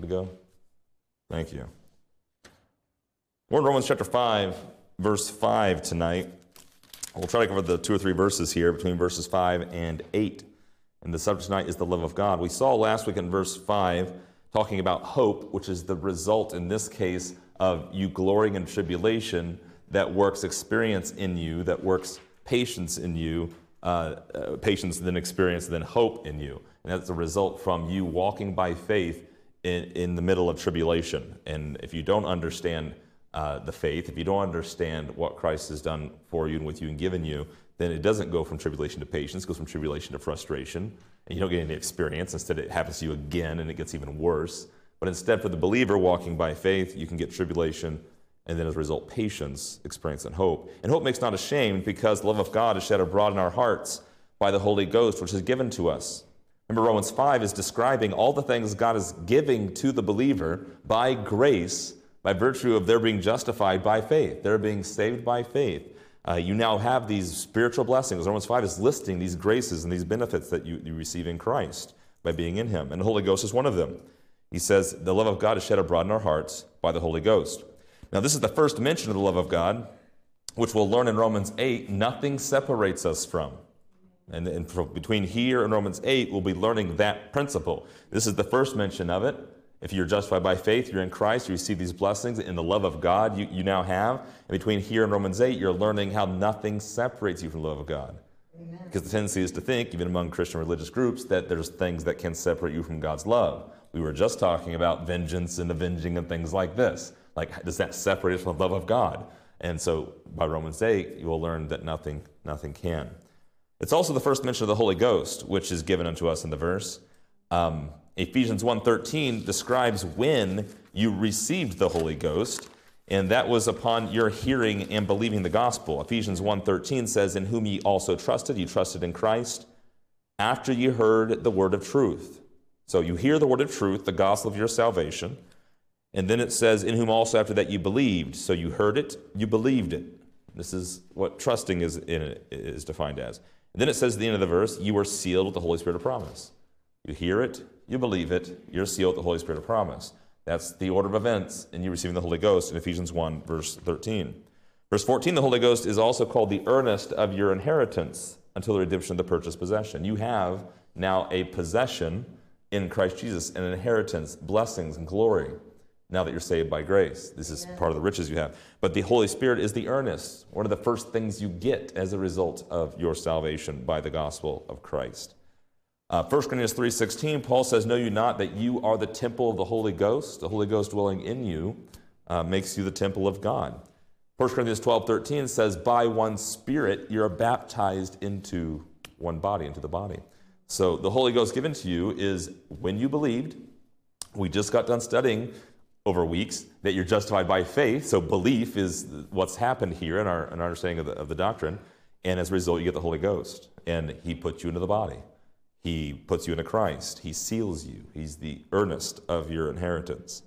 go? Thank you. We're in Romans chapter 5, verse 5 tonight. We'll try to cover the 2 or 3 verses here between verses 5 and 8. And the subject tonight is the love of God. We saw last week in verse 5 talking about hope, which is the result in this case of you glorying in tribulation that works experience in you, that works patience in you, patience then experience, then hope in you. And that's a result from you walking by faith in the middle of tribulation. And if you don't understand the faith, if you don't understand what Christ has done for you and with you and given you, then it doesn't go from tribulation to patience, it goes from tribulation to frustration, and you don't get any experience. Instead, it happens to you again, and it gets even worse. But instead, for the believer walking by faith, you can get tribulation, and then as a result, patience, experience, and hope. And hope makes not ashamed, because the love of God is shed abroad in our hearts by the Holy Ghost, which is given to us. Remember, Romans 5 is describing all the things God is giving to the believer by grace, by virtue of their being justified by faith. They're being saved by faith. You now have these spiritual blessings. Romans 5 is listing these graces and these benefits that you receive in Christ by being in Him. And the Holy Ghost is one of them. He says, the love of God is shed abroad in our hearts by the Holy Ghost. Now, this is the first mention of the love of God, which we'll learn in Romans 8, nothing separates us from. And between here and Romans 8, we'll be learning that principle. This is the first mention of it. If you're justified by faith, you're in Christ, you receive these blessings in the love of God you now have. And between here and Romans 8, you're learning how nothing separates you from the love of God. Amen. Because the tendency is to think, even among Christian religious groups, that there's things that can separate you from God's love. We were just talking about vengeance and avenging and things like this. Like, does that separate us from the love of God? And so by Romans 8, you will learn that nothing can. It's also the first mention of the Holy Ghost, which is given unto us in the verse. Ephesians 1:13 describes when you received the Holy Ghost, and that was upon your hearing and believing the gospel. Ephesians 1:13 says, in whom ye also trusted, you trusted in Christ, after you heard the word of truth. So you hear the word of truth, the gospel of your salvation, and then it says, in whom also after that you believed. So you heard it, you believed it. This is what trusting is defined as. And then it says at the end of the verse, you were sealed with the Holy Spirit of promise. You hear it, you believe it, you're sealed with the Holy Spirit of promise. That's the order of events in you receiving the Holy Ghost in Ephesians 1, verse 13. Verse 14, the Holy Ghost is also called the earnest of your inheritance until the redemption of the purchased possession. You have now a possession in Christ Jesus, an inheritance, blessings, and glory, now that you're saved by grace. This is part of the riches you have. But the Holy Spirit is the earnest, one of the first things you get as a result of your salvation by the gospel of Christ. 1 Corinthians 3:16, Paul says, know you not that you are the temple of the Holy Ghost? The Holy Ghost dwelling in you makes you the temple of God. 1 Corinthians 12:13 says, by one Spirit you're baptized into one body, into the body. So the Holy Ghost given to you is when you believed. We just got done studying over weeks that you're justified by faith. So belief is what's happened here in our understanding of the doctrine. And as a result, you get the Holy Ghost. And He puts you into the body. He puts you into Christ. He seals you. He's the earnest of your inheritance.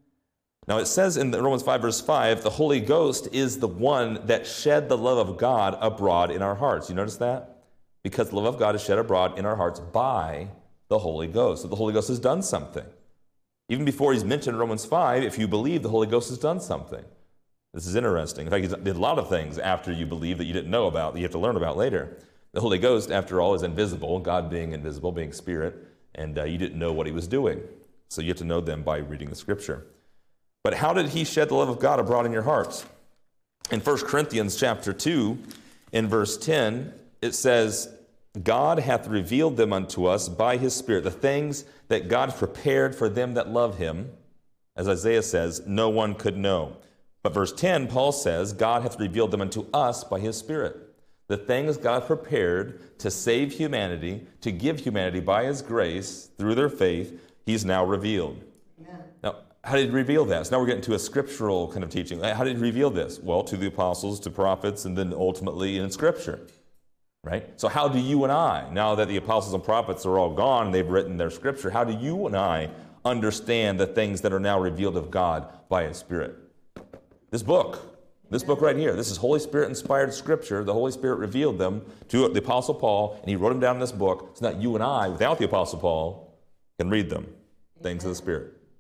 Now it says in Romans 5, verse 5, the Holy Ghost is the one that shed the love of God abroad in our hearts. You notice that? Because the love of God is shed abroad in our hearts by the Holy Ghost. So the Holy Ghost has done something. Even before He's mentioned in Romans 5, if you believe, the Holy Ghost has done something. This is interesting. In fact, He did a lot of things after you believe that you didn't know about, that you have to learn about later. The Holy Ghost, after all, is invisible, God being invisible, being Spirit, and you didn't know what He was doing. So you have to know them by reading the Scripture. But how did He shed the love of God abroad in your hearts? In 1 Corinthians chapter 2, in verse 10, it says, God hath revealed them unto us by His Spirit, the things that God prepared for them that love Him. As Isaiah says, no one could know. But verse 10, Paul says, God hath revealed them unto us by His Spirit. The things God prepared to save humanity, to give humanity by His grace through their faith, He's now revealed. Amen. Now, how did He reveal that? So now we're getting to a scriptural kind of teaching. How did He reveal this? Well, to the apostles, to prophets, and then ultimately in Scripture. Right? So how do you and I, now that the apostles and prophets are all gone, they've written their Scripture, how do you and I understand the things that are now revealed of God by His Spirit? This book right here, this is Holy Spirit inspired Scripture. The Holy Spirit revealed them to the Apostle Paul, and he wrote them down in this book so that you and I, without the Apostle Paul, can read them. Things of the Spirit.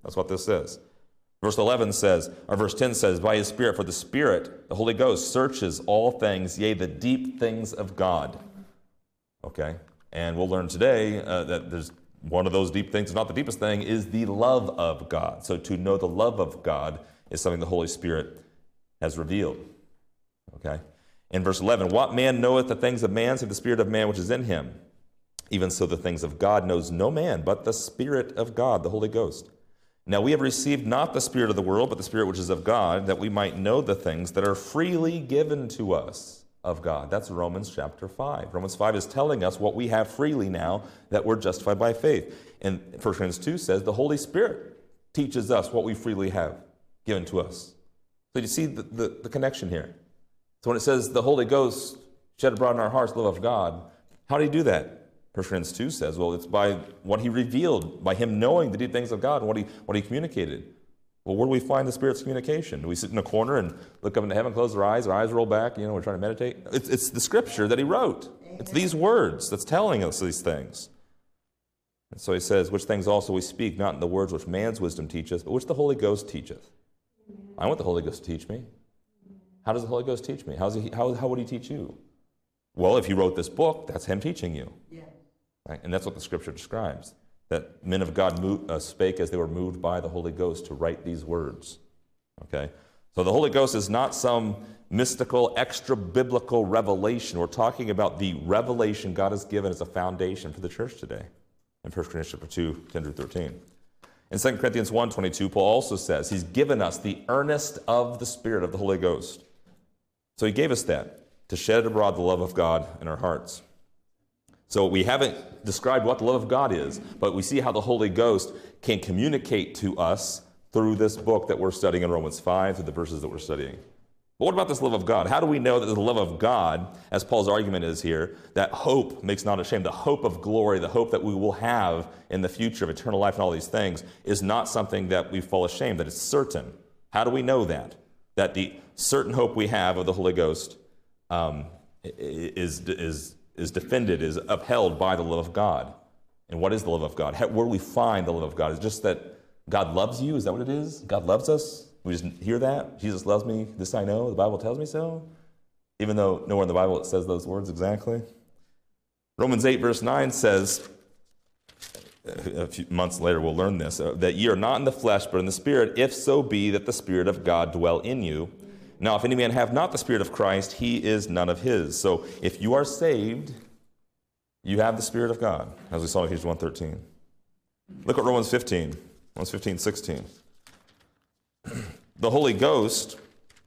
That's what this is. Verse 11 says, or verse 10 says, by his Spirit, for the Spirit, the Holy Ghost, searches all things, yea, the deep things of God. Okay? And we'll learn today that there's one of those deep things, not the deepest thing, is the love of God. So to know the love of God is something the Holy Spirit has revealed. Okay? In verse 11, what man knoweth the things of man, save the Spirit of man which is in him? Even so the things of God knows no man, but the Spirit of God, the Holy Ghost. Now we have received not the spirit of the world, but the Spirit which is of God, that we might know the things that are freely given to us of God. That's Romans chapter 5. Romans 5 is telling us what we have freely now, that we're justified by faith. And 1 Corinthians 2 says the Holy Spirit teaches us what we freely have given to us. So you see the connection here. So when it says the Holy Ghost shed abroad in our hearts the love of God, how do you do that? 1 Corinthians 2 says, well, it's by what he revealed, by him knowing the deep things of God and what he communicated. Well, where do we find the Spirit's communication? Do we sit in a corner and look up into heaven, close our eyes roll back, we're trying to meditate? It's the Scripture that he wrote. It's these words that's telling us these things. And so he says, which things also we speak, not in the words which man's wisdom teacheth, but which the Holy Ghost teacheth. I want the Holy Ghost to teach me. How does the Holy Ghost teach me? How would he teach you? Well, if he wrote this book, that's him teaching you. Yeah. Right? And that's what the Scripture describes, that men of God spake as they were moved by the Holy Ghost to write these words. Okay? So the Holy Ghost is not some mystical, extra-biblical revelation. We're talking about the revelation God has given as a foundation for the church today in 1 Corinthians chapter 2, 10 through 13. In 2 Corinthians 1:22, Paul also says he's given us the earnest of the Spirit of the Holy Ghost. So he gave us that to shed abroad the love of God in our hearts. So we haven't described what the love of God is, but we see how the Holy Ghost can communicate to us through this book that we're studying in Romans 5, through the verses that we're studying. But what about this love of God? How do we know that the love of God, as Paul's argument is here, that hope makes not ashamed, the hope of glory, the hope that we will have in the future of eternal life and all these things, is not something that we fall ashamed, that it's certain? How do we know that? That the certain hope we have of the Holy Ghost is defended, is upheld by the love of God. And what is the love of God? Where do we find the love of God? Is it just that God loves you? Is that what it is? God loves us? We just hear that? Jesus loves me, this I know, the Bible tells me so? Even though nowhere in the Bible it says those words exactly. Romans 8 verse 9 says, a few months later we'll learn this, that ye are not in the flesh but in the Spirit, if so be that the Spirit of God dwell in you. Now, if any man have not the Spirit of Christ, he is none of his. So if you are saved, you have the Spirit of God, as we saw in Ephesians 1:13. Look at Romans 15:16. The Holy Ghost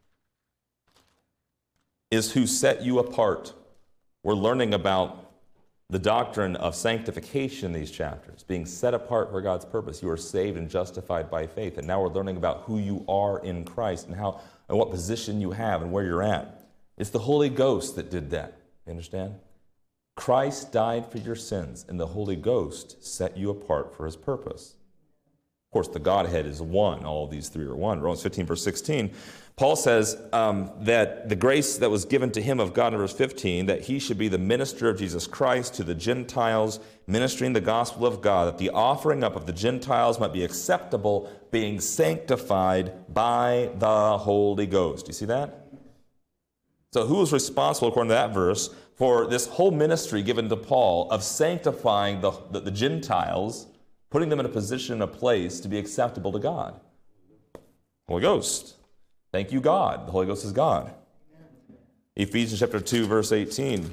is who set you apart. We're learning about the doctrine of sanctification in these chapters, being set apart for God's purpose. You are saved and justified by faith. And now we're learning about who you are in Christ and what position you have and where you're at. It's the Holy Ghost that did that. You understand? Christ died for your sins, and the Holy Ghost set you apart for his purpose. Of course, the Godhead is one. All of these three are one. Romans 15, verse 16, Paul says that the grace that was given to him of God in verse 15, that he should be the minister of Jesus Christ to the Gentiles, ministering the gospel of God, that the offering up of the Gentiles might be acceptable, being sanctified by the Holy Ghost. Do you see that? So who is responsible, according to that verse, for this whole ministry given to Paul of sanctifying the Gentiles, putting them in a position, a place to be acceptable to God? Holy Ghost. Thank you, God. The Holy Ghost is God. Ephesians chapter 2, verse 18.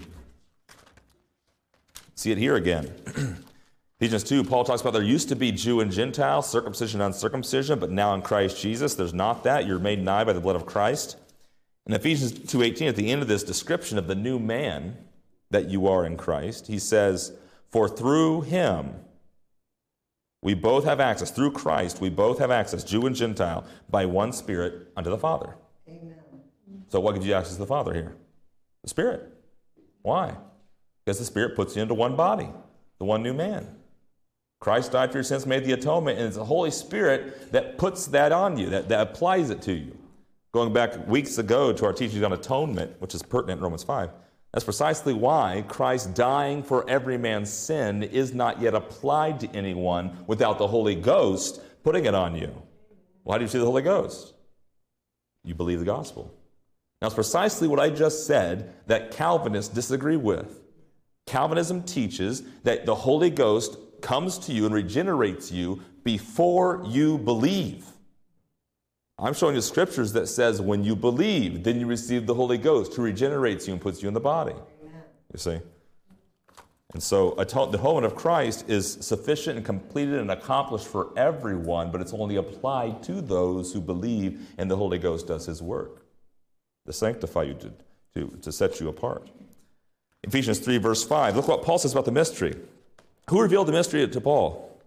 See it here again. Ephesians 2, Paul talks about there used to be Jew and Gentile, circumcision and uncircumcision, but now in Christ Jesus, there's not that. You're made nigh by the blood of Christ. In Ephesians 2:18, at the end of this description of the new man that you are in Christ, he says, for through him, we both have access. Through Christ, we both have access, Jew and Gentile, by one Spirit unto the Father. Amen. So what gives you access to the Father here? The Spirit. Why? Because the Spirit puts you into one body, the one new man. Christ died for your sins, made the atonement, and it's the Holy Spirit that puts that on you, that applies it to you. Going back weeks ago to our teachings on atonement, which is pertinent in Romans 5, that's precisely why Christ dying for every man's sin is not yet applied to anyone without the Holy Ghost putting it on you. Well, how do you see the Holy Ghost? You believe the gospel. Now, it's precisely what I just said that Calvinists disagree with. Calvinism teaches that the Holy Ghost comes to you and regenerates you before you believe. I'm showing you scriptures that says when you believe, then you receive the Holy Ghost who regenerates you and puts you in the body. Amen. You see? And so the atonement of Christ is sufficient and completed and accomplished for everyone, but it's only applied to those who believe, and the Holy Ghost does his work to sanctify you, to set you apart. Ephesians 3, verse 5. Look what Paul says about the mystery. Who revealed the mystery to Paul?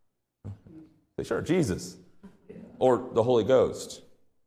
Sure, Jesus. Or the Holy Ghost.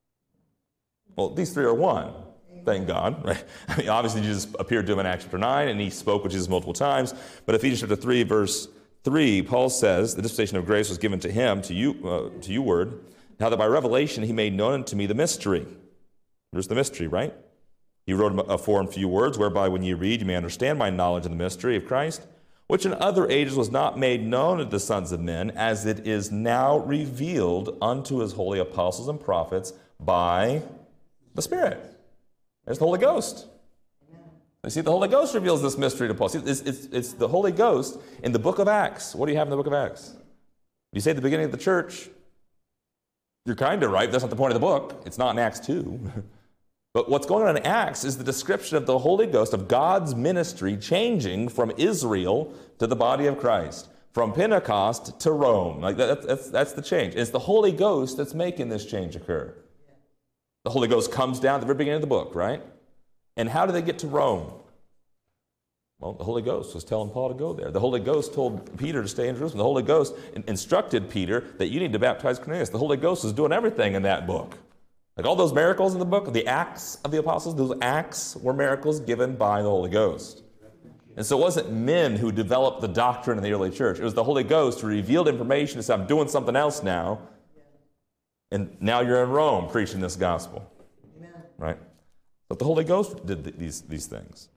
Well, these three are one. Thank God, right? I mean, obviously, Jesus appeared to him in Acts chapter 9, and he spoke with Jesus multiple times. But Ephesians chapter 3, verse 3, Paul says, the dispensation of grace was given to him, to you word, how that by revelation he made known unto me the mystery. There's the mystery, right? He wrote afore in few words, whereby when you read, you may understand my knowledge of the mystery of Christ, which in other ages was not made known unto the sons of men, as it is now revealed unto his holy apostles and prophets by the Spirit. There's the Holy Ghost. You see, the Holy Ghost reveals this mystery to Paul. See, it's the Holy Ghost in the book of Acts. What do you have in the book of Acts? You say at the beginning of the church, you're kind of right. That's not the point of the book. It's not in Acts 2. But what's going on in Acts is the description of the Holy Ghost, of God's ministry changing from Israel to the body of Christ, from Pentecost to Rome. Like that's the change. It's the Holy Ghost that's making this change occur. The Holy Ghost comes down at the very beginning of the book, right? And how do they get to Rome? Well, the Holy Ghost was telling Paul to go there. The Holy Ghost told Peter to stay in Jerusalem. The Holy Ghost instructed Peter that you need to baptize Cornelius. The Holy Ghost was doing everything in that book. Like all those miracles in the book, the Acts of the Apostles, those Acts were miracles given by the Holy Ghost. And so it wasn't men who developed the doctrine in the early church. It was the Holy Ghost who revealed information and said, I'm doing something else now. And now you're in Rome preaching this gospel. Amen. Right? But the Holy Ghost did these things.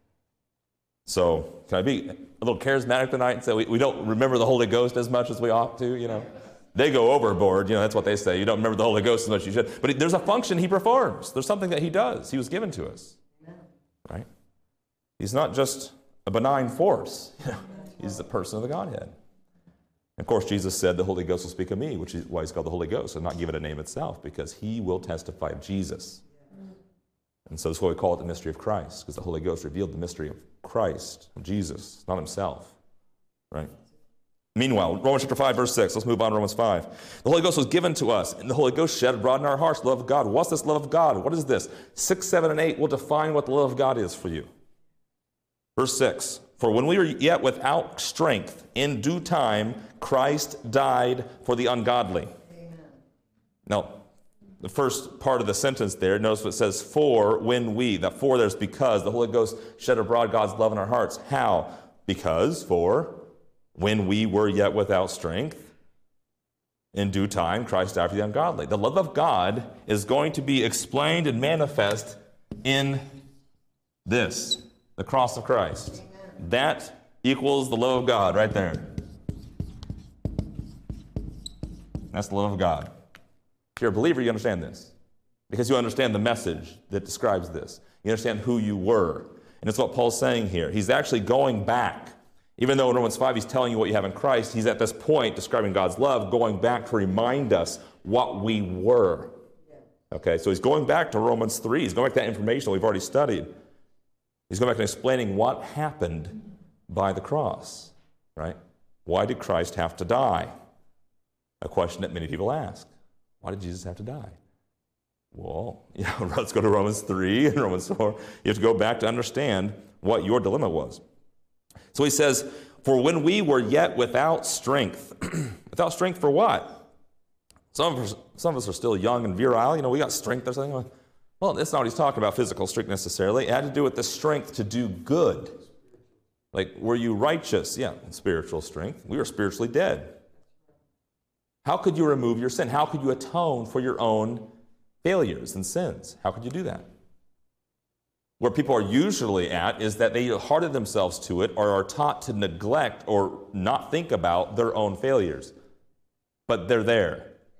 So can I be a little charismatic tonight and say we don't remember the Holy Ghost as much as we ought to, you know? They go overboard, you know, that's what they say. You don't remember the Holy Ghost as much as you should. But there's a function he performs. There's something that he does. He was given to us. Amen. Right? He's not just a benign force. He's the person of the Godhead. Of course, Jesus said the Holy Ghost will speak of me, which is why he's called the Holy Ghost, and not give it a name itself, because he will testify of Jesus. And so that's why we call it the mystery of Christ, because the Holy Ghost revealed the mystery of Christ, of Jesus, not himself. Right? Meanwhile, Romans chapter 5, verse 6. Let's move on to Romans 5. The Holy Ghost was given to us, and the Holy Ghost shed abroad in our hearts the love of God. What's this love of God? What is this? 6, 7, and 8 will define what the love of God is for you. Verse 6. For when we were yet without strength, in due time, Christ died for the ungodly. Amen. Now, the first part of the sentence there, notice what it says, for when we. That for there's because. The Holy Ghost shed abroad God's love in our hearts. How? Because, for when we were yet without strength, in due time, Christ died for the ungodly. The love of God is going to be explained and manifest in this, the cross of Christ. That equals the love of God right there. That's the love of God. If you're a believer, you understand this. Because you understand the message that describes this. You understand who you were. And it's what Paul's saying here. He's actually going back. Even though in Romans 5 he's telling you what you have in Christ, he's at this point describing God's love, going back to remind us what we were. Okay, so he's going back to Romans 3. He's going back to that information that we've already studied. He's going back and explaining what happened by the cross, right? Why did Christ have to die? A question that many people ask. Why did Jesus have to die? Well, let's go to Romans 3 and Romans 4. You have to go back to understand what your dilemma was. So he says, for when we were yet without strength. Without strength for what? Some of us are still young and virile. We got strength or something. Well, that's not what he's talking about, physical strength necessarily. It had to do with the strength to do good. Like, were you righteous? Yeah, spiritual strength. We were spiritually dead. How could you remove your sin? How could you atone for your own failures and sins? How could you do that? Where people are usually at is that they harden themselves to it or are taught to neglect or not think about their own failures. But they're there.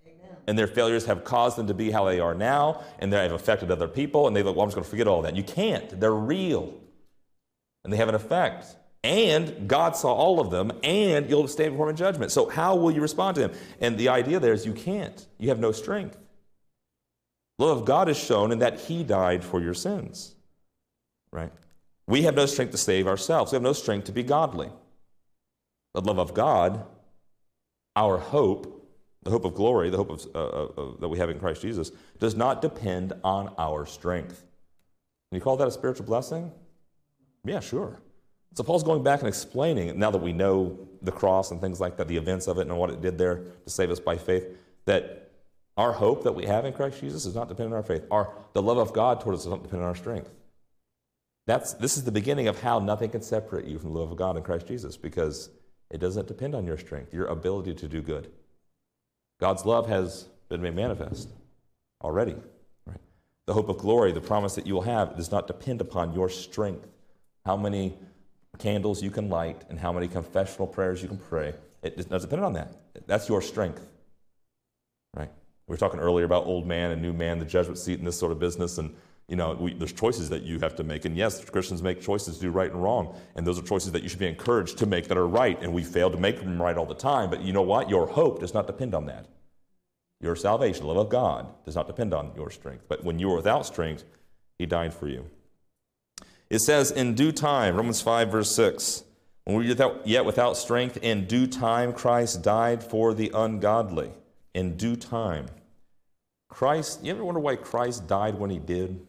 and their failures have caused them to be how they are now, and they have affected other people, and they look, well, I'm just going to forget all that. You can't. They're real, and they have an effect. And God saw all of them, and you'll stand before him in judgment. So how will you respond to him? And the idea there is you can't. You have no strength. The love of God is shown in that he died for your sins. Right? We have no strength to save ourselves. We have no strength to be godly. The love of God, our hope, the hope of glory, the hope that we have in Christ Jesus, does not depend on our strength. Can you call that a spiritual blessing? Yeah, sure. So Paul's going back and explaining, now that we know the cross and things like that, the events of it and what it did there to save us by faith, that our hope that we have in Christ Jesus is not dependent on our faith. The love of God toward us is not dependent on our strength. This is the beginning of how nothing can separate you from the love of God in Christ Jesus, because it doesn't depend on your strength, your ability to do good. God's love has been made manifest already. Right? The hope of glory, the promise that you will have, does not depend upon your strength. How many candles you can light and how many confessional prayers you can pray, it does not depend on that. That's your strength. Right? We were talking earlier about old man and new man, the judgment seat and this sort of business, and there's choices that you have to make. And yes, Christians make choices to do right and wrong, and those are choices that you should be encouraged to make that are right, and we fail to make them right all the time. But you know what? Your hope does not depend on that. Your salvation, the love of God, does not depend on your strength. But when you are without strength, he died for you. It says, in due time, Romans 5, verse 6, when we were yet without strength, in due time Christ died for the ungodly. In due time. Christ, you ever wonder why Christ died when he did?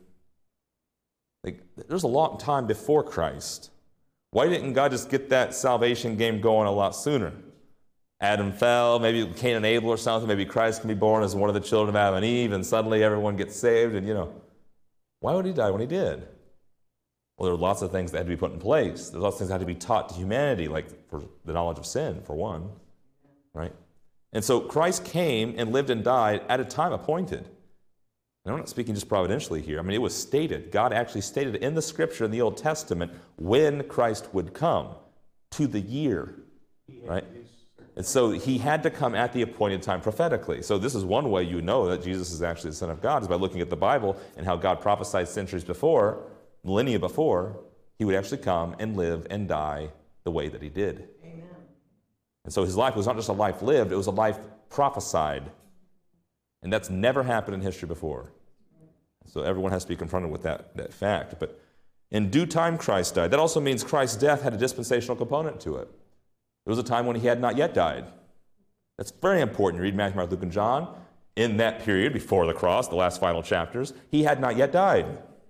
There's a long time before Christ. Why didn't God just get that salvation game going a lot sooner? Adam fell, maybe Cain and Abel or something, maybe Christ can be born as one of the children of Adam and Eve, and suddenly everyone gets saved, and why would he die when he did? Well, there were lots of things that had to be put in place. There's lots of things that had to be taught to humanity, like for the knowledge of sin, for one, right? And so Christ came and lived and died at a time appointed. And I'm not speaking just providentially here. I mean, it was stated. God actually stated in the Scripture in the Old Testament when Christ would come, to the year, right? And so he had to come at the appointed time prophetically. So this is one way you know that Jesus is actually the Son of God, is by looking at the Bible and how God prophesied centuries before, millennia before, he would actually come and live and die the way that he did. Amen. And so his life was not just a life lived, it was a life prophesied. And that's never happened in history before. So everyone has to be confronted with that fact. But in due time, Christ died. That also means Christ's death had a dispensational component to it. There was a time when he had not yet died. That's very important. You read Matthew, Mark, Luke, and John. In that period before the cross, the last final chapters, he had not yet died.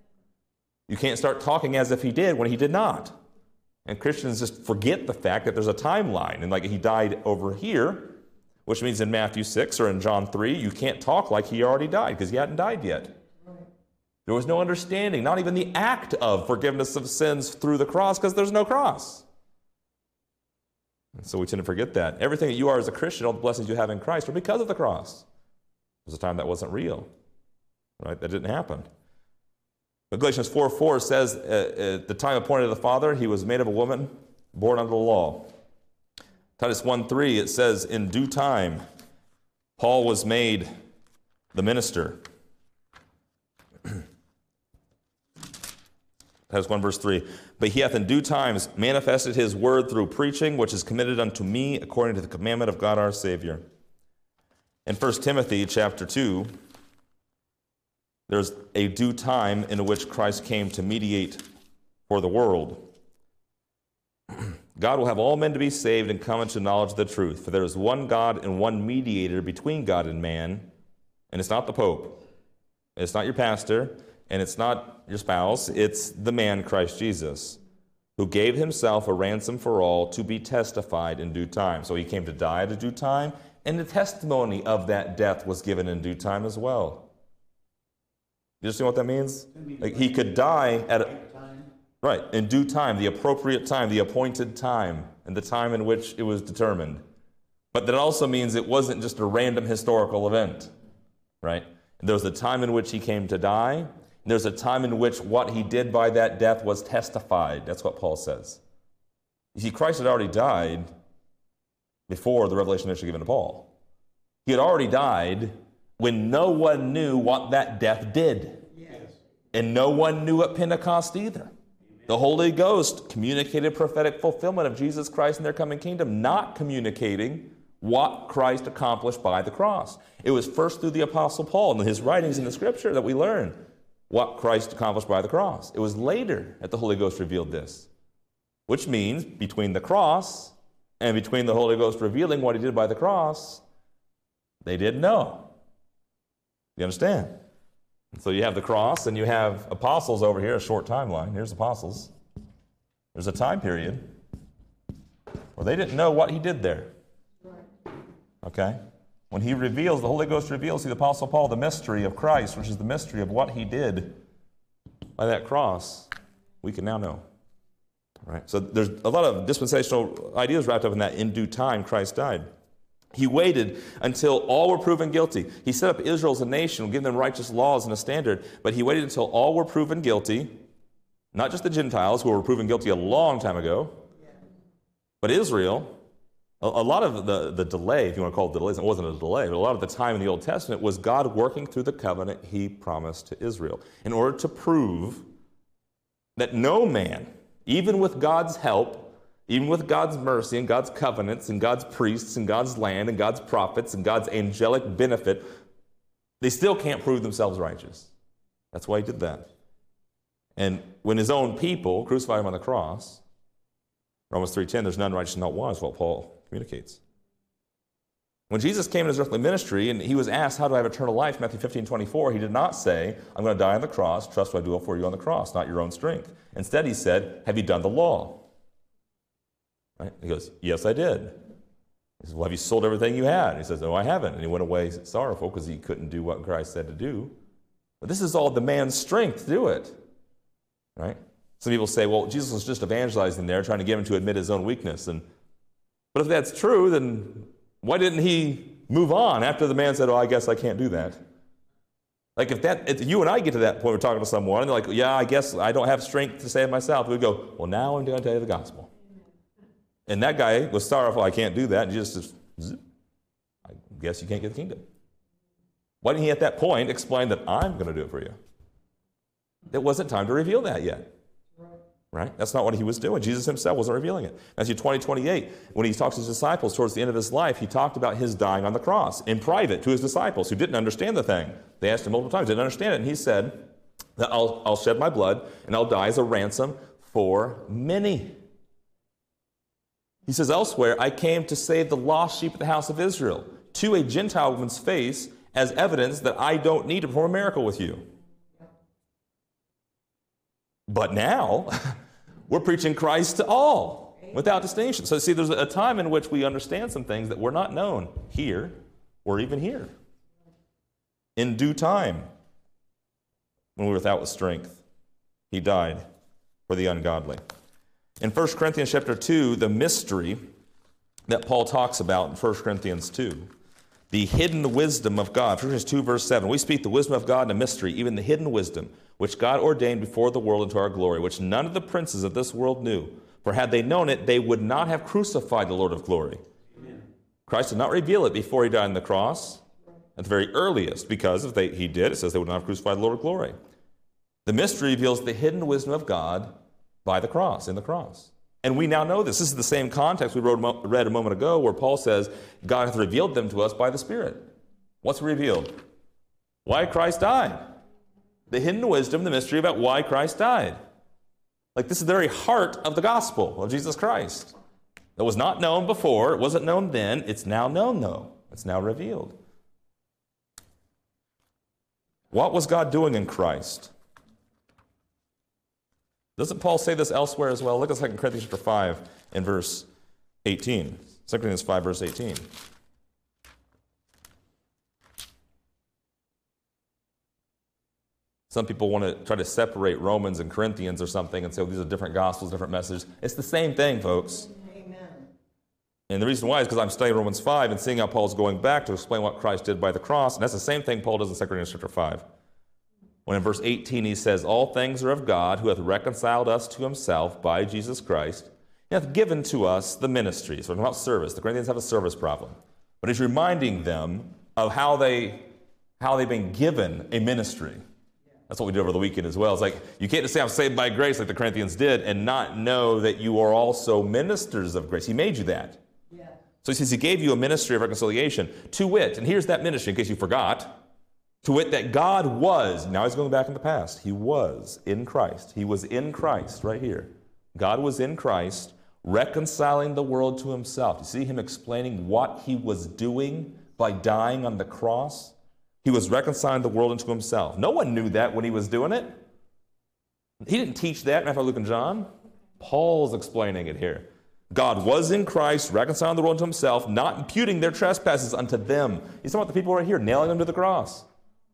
You can't start talking as if he did when he did not. And Christians just forget the fact that there's a timeline. And like he died over here, which means in Matthew 6 or in John 3, you can't talk like he already died because he hadn't died yet. There was no understanding, not even the act of forgiveness of sins through the cross, because there's no cross. And so we tend to forget that. Everything that you are as a Christian, all the blessings you have in Christ, are because of the cross. There was a time that wasn't real. Right? That didn't happen. But Galatians 4:4 says, at the time appointed of the Father, he was made of a woman, born under the law. Titus 1:3, it says, in due time, Paul was made the minister. Titus 1 verse 3, but he hath in due times manifested his word through preaching, which is committed unto me according to the commandment of God our Savior. In 1 Timothy chapter 2, there's a due time in which Christ came to mediate for the world. God will have all men to be saved and come into knowledge of the truth. For there is one God and one mediator between God and man, and it's not the Pope, it's not your pastor, and it's not your spouse, it's the man Christ Jesus, who gave himself a ransom for all to be testified in due time. So he came to die at a due time, and the testimony of that death was given in due time as well. You understand what that means? Like he could die at in due time, the appropriate time, the appointed time, and the time in which it was determined. But that also means it wasn't just a random historical event, right? There was a time in which he came to die. There's a time in which what he did by that death was testified. That's what Paul says. You see, Christ had already died before the revelation initially given to Paul. He had already died when no one knew what that death did. Yes. And no one knew at Pentecost either. The Holy Ghost communicated prophetic fulfillment of Jesus Christ in their coming kingdom, not communicating what Christ accomplished by the cross. It was first through the Apostle Paul and his writings in the Scripture that we learn what Christ accomplished by the cross. It was later that the Holy Ghost revealed this, which means between the cross and between the Holy Ghost revealing what he did by the cross, they didn't know. You understand? And so you have the cross and you have apostles over here, a short timeline. Here's apostles. There's a time period where they didn't know what he did there. Okay? When he reveals, the Holy Ghost reveals to the Apostle Paul the mystery of Christ, which is the mystery of what he did by that cross, we can now know. Right? So there's a lot of dispensational ideas wrapped up in that. In due time, Christ died. He waited until all were proven guilty. He set up Israel as a nation, giving them righteous laws and a standard, but he waited until all were proven guilty, not just the Gentiles, who were proven guilty a long time ago, but Israel. A lot of the delay, if you want to call it delays, it wasn't a delay, but a lot of the time in the Old Testament was God working through the covenant he promised to Israel in order to prove that no man, even with God's help, even with God's mercy and God's covenants and God's priests and God's land and God's prophets and God's angelic benefit, they still can't prove themselves righteous. That's why he did that. And when his own people crucified him on the cross, Romans 3:10, there's none righteous, not one, is what Paul communicates. When Jesus came in his earthly ministry and he was asked, how do I have eternal life? Matthew 15:24, he did not say, I'm going to die on the cross, trust what I do for you on the cross, not your own strength. Instead, he said, have you done the law? Right? He goes, yes, I did. He says, well, have you sold everything you had? And he says, no, I haven't. And he went away sorrowful because he couldn't do what Christ said to do. But this is all the man's strength to do it. Right? Some people say, well, Jesus was just evangelizing there, trying to get him to admit his own weakness. But if that's true, then why didn't he move on after the man said, oh, I guess I can't do that? Like if you and I get to that point, we're talking to someone, and they're like, yeah, I guess I don't have strength to save myself. We'd go, well, now I'm going to tell you the gospel. And that guy was sorrowful, I can't do that. And Jesus says, I guess you can't get the kingdom. Why didn't he at that point explain that I'm going to do it for you? It wasn't time to reveal that yet. Right? That's not what he was doing. Jesus himself wasn't revealing it. Matthew 20:28, when he talks to his disciples towards the end of his life, he talked about his dying on the cross in private to his disciples who didn't understand the thing. They asked him multiple times, didn't understand it. And he said that I'll shed my blood and I'll die as a ransom for many. He says elsewhere, I came to save the lost sheep of the house of Israel, to a Gentile woman's face as evidence that I don't need to perform a miracle with you. But now, we're preaching Christ to all, without distinction. So see, there's a time in which we understand some things that were not known here, or even here. In due time, when we were without strength, he died for the ungodly. In 1 Corinthians chapter 2, the mystery that Paul talks about in 1 Corinthians 2, the hidden wisdom of God. 1 Corinthians 2, verse 7, we speak the wisdom of God in a mystery, even the hidden wisdom, which God ordained before the world into our glory, which none of the princes of this world knew. For had they known it, they would not have crucified the Lord of glory. Amen. Christ did not reveal it before he died on the cross, at the very earliest, because if he did, it says they would not have crucified the Lord of glory. The mystery reveals the hidden wisdom of God by the cross, in the cross. And we now know this. This is the same context we read a moment ago where Paul says, God hath revealed them to us by the Spirit. What's revealed? Why Christ died. The hidden wisdom, the mystery about why Christ died. Like this is the very heart of the gospel of Jesus Christ. That was not known before. It wasn't known then. It's now known, though. It's now revealed. What was God doing in Christ? Doesn't Paul say this elsewhere as well? Look at 2 Corinthians chapter 5 and verse 18. 2 Corinthians 5, verse 18. Some people want to try to separate Romans and Corinthians or something and say, well, these are different gospels, different messages. It's the same thing, folks. Amen. And the reason why is because I'm studying Romans 5 and seeing how Paul's going back to explain what Christ did by the cross. And that's the same thing Paul does in 2 Corinthians chapter 5. When in verse 18 he says, all things are of God, who hath reconciled us to himself by Jesus Christ, and hath given to us the ministry. So we're talking about service. The Corinthians have a service problem. But he's reminding them of how how they've been given a ministry. That's what we did over the weekend as well. It's like, you can't just say I'm saved by grace like the Corinthians did and not know that you are also ministers of grace. He made you that. Yeah. So he says he gave you a ministry of reconciliation, to wit, and here's that ministry in case you forgot, to wit that God was, now he's going back in the past, he was in Christ. He was in Christ right here. God was in Christ, reconciling the world to himself. You see him explaining what he was doing by dying on the cross? He was reconciling the world into himself. No one knew that when he was doing it. He didn't teach that in Matthew, Luke, and John. Paul's explaining it here. God was in Christ, reconciling the world to himself, not imputing their trespasses unto them. He's talking about the people right here, nailing them to the cross.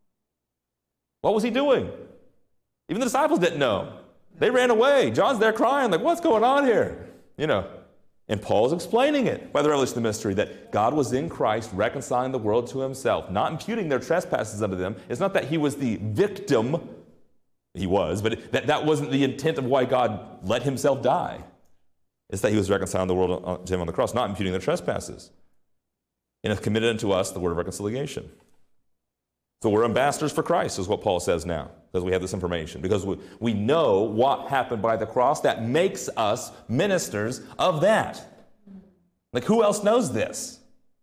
What was he doing? Even the disciples didn't know. They ran away. John's there crying, like, what's going on here? And Paul's explaining it by the revelation of the mystery that God was in Christ reconciling the world to himself, not imputing their trespasses unto them. It's not that he was the victim. He was, but that wasn't the intent of why God let himself die. It's that he was reconciling the world to him on the cross, not imputing their trespasses. And hath committed unto us the word of reconciliation. So we're ambassadors for Christ, is what Paul says now, because we have this information. Because we know what happened by the cross that makes us ministers of that. Like, who else knows this?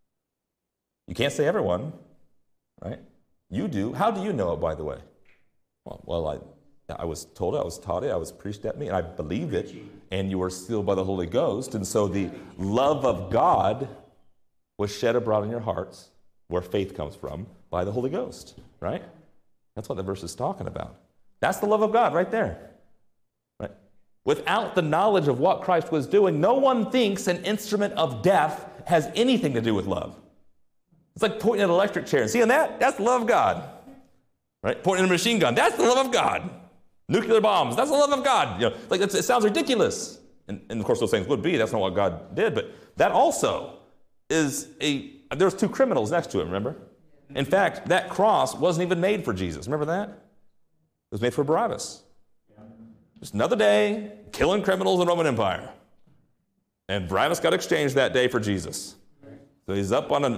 You can't say everyone, right? You do. How do you know it, by the way? Well, I was told it, I was taught it, I was preached at me, and I believe it, and you were sealed by the Holy Ghost. And so the love of God was shed abroad in your hearts, where faith comes from, by the Holy Ghost, right? That's what the verse is talking about. That's the love of God right there. Right? Without the knowledge of what Christ was doing, no one thinks an instrument of death has anything to do with love. It's like pointing at an electric chair and seeing that? That's the love of God. Right? Pointing at a machine gun, that's the love of God. Nuclear bombs, that's the love of God. It sounds ridiculous. And of course those things would be, that's not what God did, but that also is there's two criminals next to him, remember? In fact, that cross wasn't even made for Jesus. Remember that? It was made for Barabbas. Just another day, killing criminals in the Roman Empire. And Barabbas got exchanged that day for Jesus. So he's up on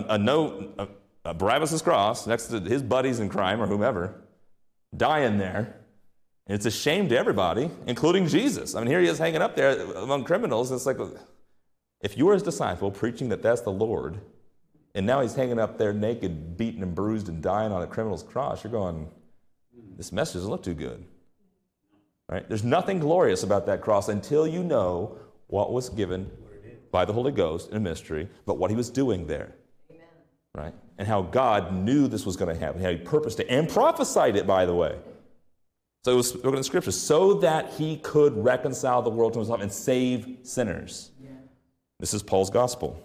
a Barabbas' cross next to his buddies in crime or whomever, dying there. And it's a shame to everybody, including Jesus. I mean, here he is hanging up there among criminals. It's like, if you were his disciple preaching that that's the Lord, and now he's hanging up there naked, beaten and bruised and dying on a criminal's cross, you're going, this message doesn't look too good. Right? There's nothing glorious about that cross until you know what was given by the Holy Ghost in a mystery, but what he was doing there. Amen. Right? And how God knew this was going to happen, how he purposed it and prophesied it, by the way. So it was spoken in Scripture, so that he could reconcile the world to himself and save sinners. Yeah. This is Paul's gospel.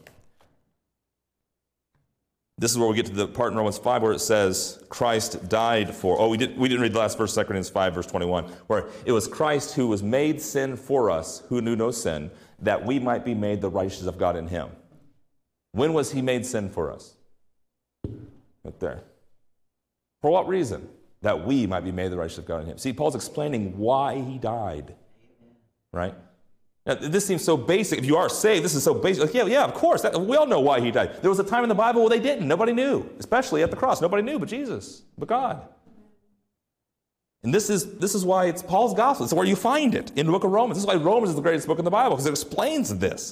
This is where we get to the part in Romans 5 where it says Christ died for. We didn't read the last verse, 2 Corinthians 5, verse 21, where it was Christ who was made sin for us, who knew no sin, that we might be made the righteousness of God in him. When was he made sin for us? Right there. For what reason? That we might be made the righteousness of God in him. See, Paul's explaining why he died. Right? Now, this seems so basic. If you are saved, this is so basic. Like, yeah, of course. We all know why he died. There was a time in the Bible where they didn't. Nobody knew, especially at the cross. Nobody knew but Jesus, but God. And this is why it's Paul's gospel. It's where you find it in the book of Romans. This is why Romans is the greatest book in the Bible, because it explains this.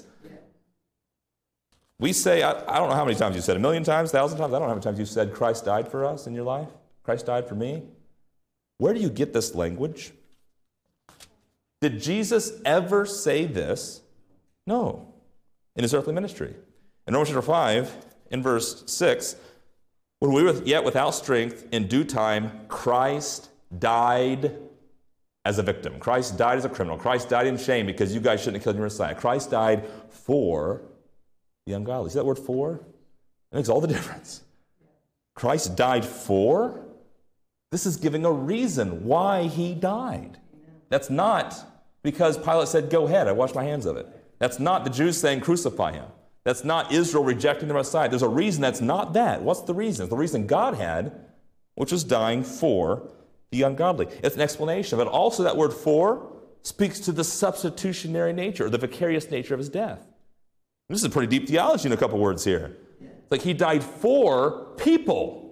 We say, I don't know how many times you said, 1,000,000 times, 1,000 times. I don't know how many times you said Christ died for us in your life. Christ died for me. Where do you get this language? Did Jesus ever say this? No. In his earthly ministry. In Romans chapter 5, in verse 6, when we were yet without strength, in due time, Christ died as a victim. Christ died as a criminal. Christ died in shame because you guys shouldn't have killed your Messiah. Christ died for the ungodly. See that word for? It makes all the difference. Christ died for? This is giving a reason why he died. That's not because Pilate said, go ahead, I wash my hands of it. That's not the Jews saying, crucify him. That's not Israel rejecting the Messiah. There's a reason that's not that. What's the reason? It's the reason God had, which was dying for the ungodly. It's an explanation, but also that word for speaks to the substitutionary nature, or the vicarious nature of his death. This is pretty deep theology in a couple words here. It's like he died for people.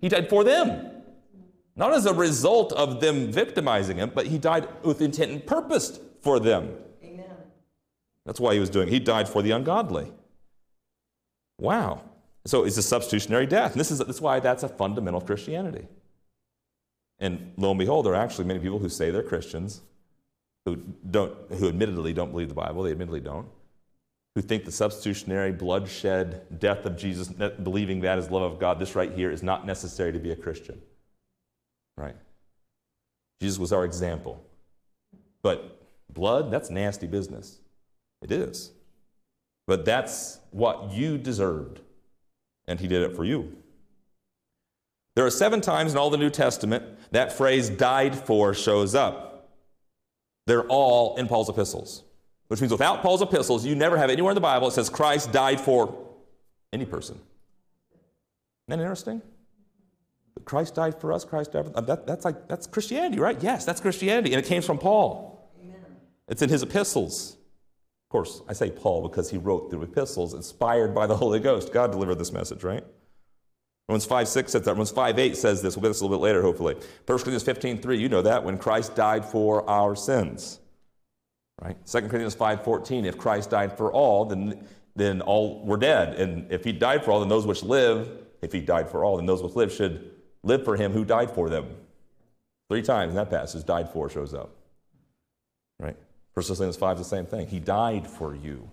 He died for them. Not as a result of them victimizing him, but he died with intent and purpose for them. Amen. That's why he was doing it. He died for the ungodly. Wow. So it's a substitutionary death. And that's why that's a fundamental of Christianity. And lo and behold, there are actually many people who say they're Christians, who admittedly don't believe the Bible. They admittedly don't. Who think the substitutionary bloodshed death of Jesus, believing that is love of God, this right here is not necessary to be a Christian. Right? Jesus was our example. But blood, that's nasty business. It is. But that's what you deserved. And he did it for you. There are 7 times in all the New Testament that phrase died for shows up. They're all in Paul's epistles. Which means without Paul's epistles, you never have anywhere in the Bible that says Christ died for any person. Isn't that interesting? Christ died for us, Christ died for that's Christianity, right? Yes, that's Christianity. And it came from Paul. Amen. It's in his epistles. Of course, I say Paul because he wrote the epistles inspired by the Holy Ghost. God delivered this message, right? Romans 5:6 says that. Romans 5:8 says this. We'll get this a little bit later, hopefully. 1 Corinthians 15:3, you know that, when Christ died for our sins. Right? 2 Corinthians 5:14, if Christ died for all, then all were dead. And if he died for all, then those which live, if he died for all, then those which live should live for him who died for them. 3 times in that passage, died for shows up. Right? 1 Thessalonians 5 is the same thing. He died for you.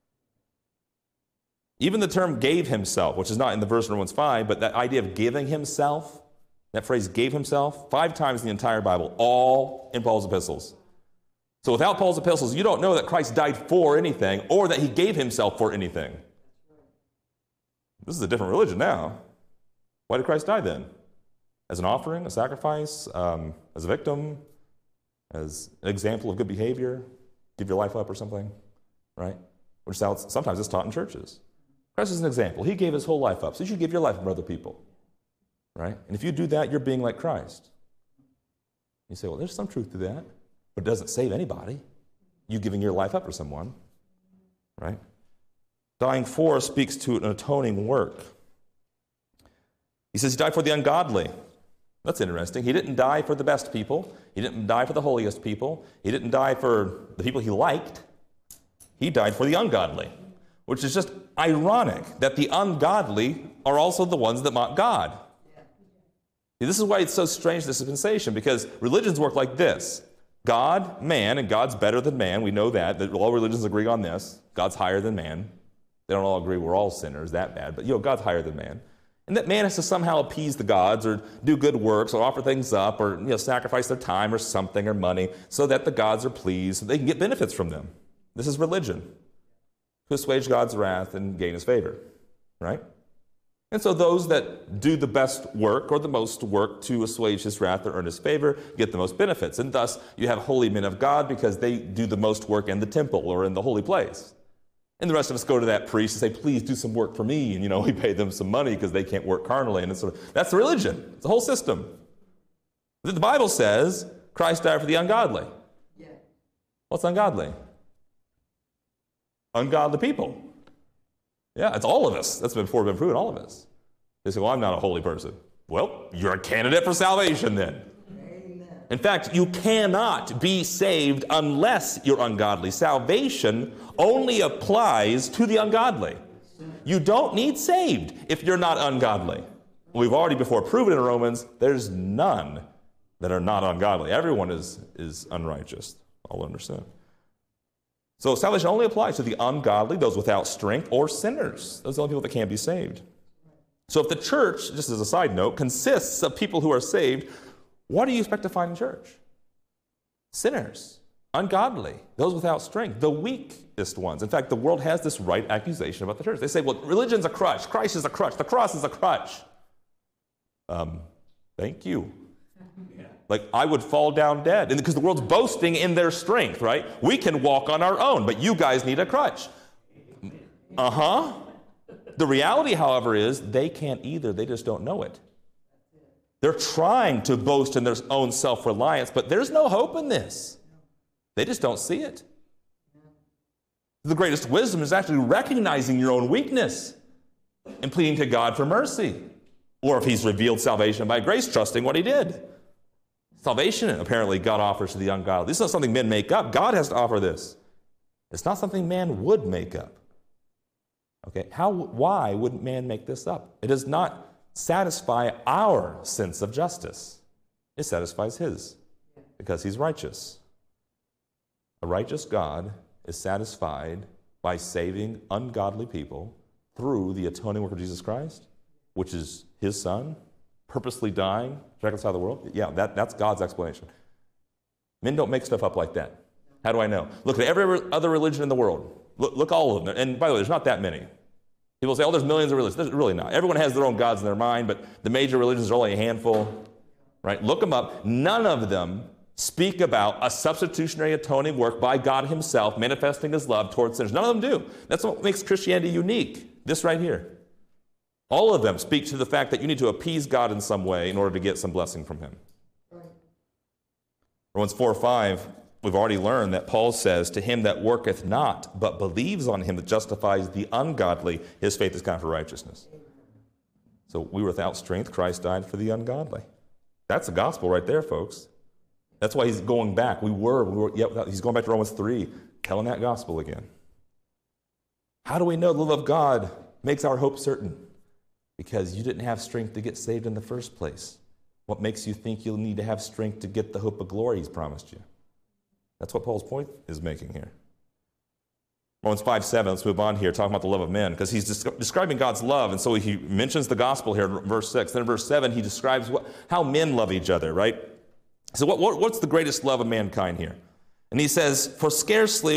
Even the term gave himself, which is not in the verse in Romans 5, but that idea of giving himself, that phrase gave himself, 5 times in the entire Bible, all in Paul's epistles. So without Paul's epistles, you don't know that Christ died for anything or that he gave himself for anything. This is a different religion now. Why did Christ die then? As an offering, a sacrifice, as a victim, as an example of good behavior, give your life up or something, right? Which sounds, sometimes it's taught in churches. Christ is an example. He gave his whole life up, so you should give your life up for other people, right? And if you do that, you're being like Christ. You say, well, there's some truth to that, but it doesn't save anybody. You giving your life up for someone, right? Dying for speaks to an atoning work. He says he died for the ungodly. That's interesting. He didn't die for the best people. He didn't die for the holiest people. He didn't die for the people he liked. He died for the ungodly, which is just ironic that the ungodly are also the ones that mock God. See, this is why it's so strange, this dispensation, because religions work like this. God, man, and God's better than man. We know that all religions agree on this. God's higher than man. They don't all agree we're all sinners, that bad, but God's higher than man. And that man has to somehow appease the gods or do good works or offer things up or sacrifice their time or something or money so that the gods are pleased so they can get benefits from them. This is religion. To assuage God's wrath and gain his favor, right? And so those that do the best work or the most work to assuage his wrath or earn his favor get the most benefits. And thus you have holy men of God because they do the most work in the temple or in the holy place. And the rest of us go to that priest and say, please do some work for me. And, we pay them some money because they can't work carnally. And that's the religion. It's a whole system. But the Bible says Christ died for the ungodly. Yeah. What's ungodly? Ungodly people. Yeah, it's all of us. That's been proven, all of us. They say, well, I'm not a holy person. Well, you're a candidate for salvation then. Amen. In fact, you cannot be saved unless you're ungodly. Salvation only applies to the ungodly. You don't need saved if you're not ungodly. We've already before proven in Romans, there's none that are not ungodly. Everyone is unrighteous. I'll understand. So salvation only applies to the ungodly, those without strength, or sinners. Those are the only people that can be saved. So if the church, just as a side note, consists of people who are saved, what do you expect to find in church? Sinners, ungodly, those without strength, the weakest ones. In fact, the world has this right accusation about the church. They say, well, religion's a crutch. Christ is a crutch. The cross is a crutch. Thank you. Like, I would fall down dead. And because the world's boasting in their strength, right? We can walk on our own, but you guys need a crutch. The reality, however, is they can't either. They just don't know it. They're trying to boast in their own self-reliance, but there's no hope in this. They just don't see it. The greatest wisdom is actually recognizing your own weakness and pleading to God for mercy. Or if he's revealed salvation by grace, trusting what he did. Salvation, apparently, God offers to the ungodly. This is not something men make up. God has to offer this. It's not something man would make up. Okay, why would man make this up? It does not satisfy our sense of justice. It satisfies his, because he's righteous. A righteous God is satisfied by saving ungodly people through the atoning work of Jesus Christ, which is his Son, purposely dying to reconcile the world. Yeah, that's God's explanation. Men don't make stuff up like that. How do I know? Look at every other religion in the world. Look all of them. And by the way, there's not that many. People say, oh, there's millions of religions. There's really not. Everyone has their own gods in their mind, but the major religions are only a handful. Right? Look them up. None of them speak about a substitutionary atoning work by God himself manifesting his love towards sinners. None of them do. That's what makes Christianity unique. This right here. All of them speak to the fact that you need to appease God in some way in order to get some blessing from him. Romans 4:5, we've already learned that Paul says, to him that worketh not, but believes on him that justifies the ungodly, his faith is counted for righteousness. So we were without strength, Christ died for the ungodly. That's the gospel right there, folks. That's why he's going back. He's going back to Romans 3, telling that gospel again. How do we know the love of God makes our hope certain? Because you didn't have strength to get saved in the first place. What makes you think you'll need to have strength to get the hope of glory he's promised you? That's what Paul's point is making here. Romans 5:7, let's move on here, talking about the love of men, because he's describing God's love, and so he mentions the gospel here in verse 6. Then in verse 7, he describes how men love each other, right? So what's the greatest love of mankind here? And he says, for scarcely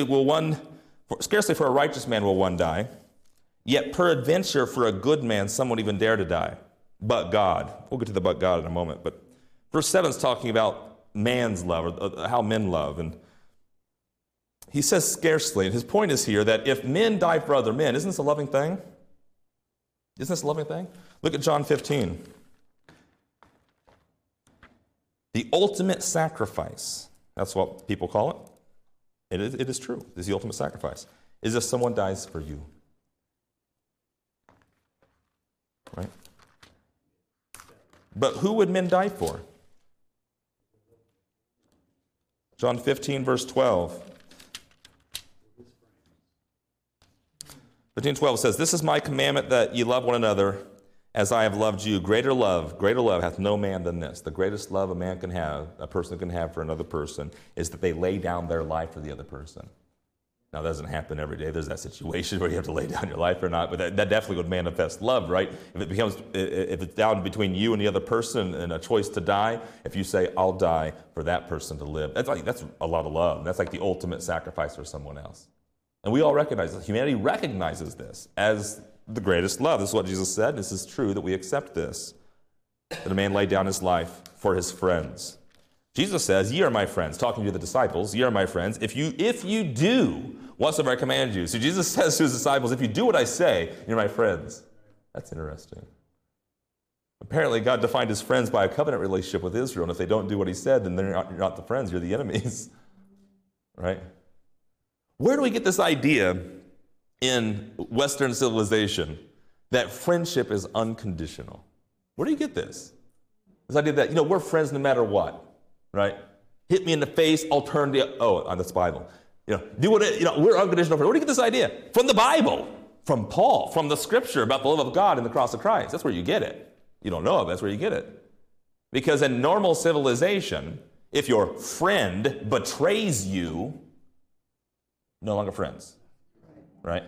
for a righteous man will one die, yet peradventure for a good man some would even dare to die. But God. We'll get to the but God in a moment. But verse 7 is talking about man's love, or how men love. And he says scarcely. And his point is here that if men die for other men, isn't this a loving thing? Isn't this a loving thing? Look at John 15. The ultimate sacrifice. That's what people call it. It is true. It is the ultimate sacrifice. Is if someone dies for you. Right? But who would men die for? John 15, verse 12. 15:12 says, this is my commandment that ye love one another as I have loved you. Greater love hath no man than this. The greatest love a person can have for another person, is that they lay down their life for the other person. Now, that doesn't happen every day. There's that situation where you have to lay down your life or not, but that definitely would manifest love, right? If it's down between you and the other person and a choice to die, if you say, I'll die for that person to live, that's a lot of love. That's like the ultimate sacrifice for someone else. And we all recognize this. Humanity recognizes this as the greatest love. This is what Jesus said. This is true that we accept this, that a man laid down his life for his friends. Jesus says, ye are my friends, talking to the disciples, ye are my friends, if you do whatsoever I command you. So Jesus says to his disciples, if you do what I say, you're my friends. That's interesting. Apparently, God defined his friends by a covenant relationship with Israel, and if they don't do what he said, then you're not the friends, you're the enemies. Right? Where do we get this idea in Western civilization that friendship is unconditional? Where do you get this? This idea that, we're friends no matter what. Right? Hit me in the face, I'll turn to that's Bible. Do what we're unconditional friends. Where do you get this idea? From the Bible, from Paul, from the scripture about the love of God and the cross of Christ. That's where you get it. You don't know it, that's where you get it. Because in normal civilization, if your friend betrays you, no longer friends. Right?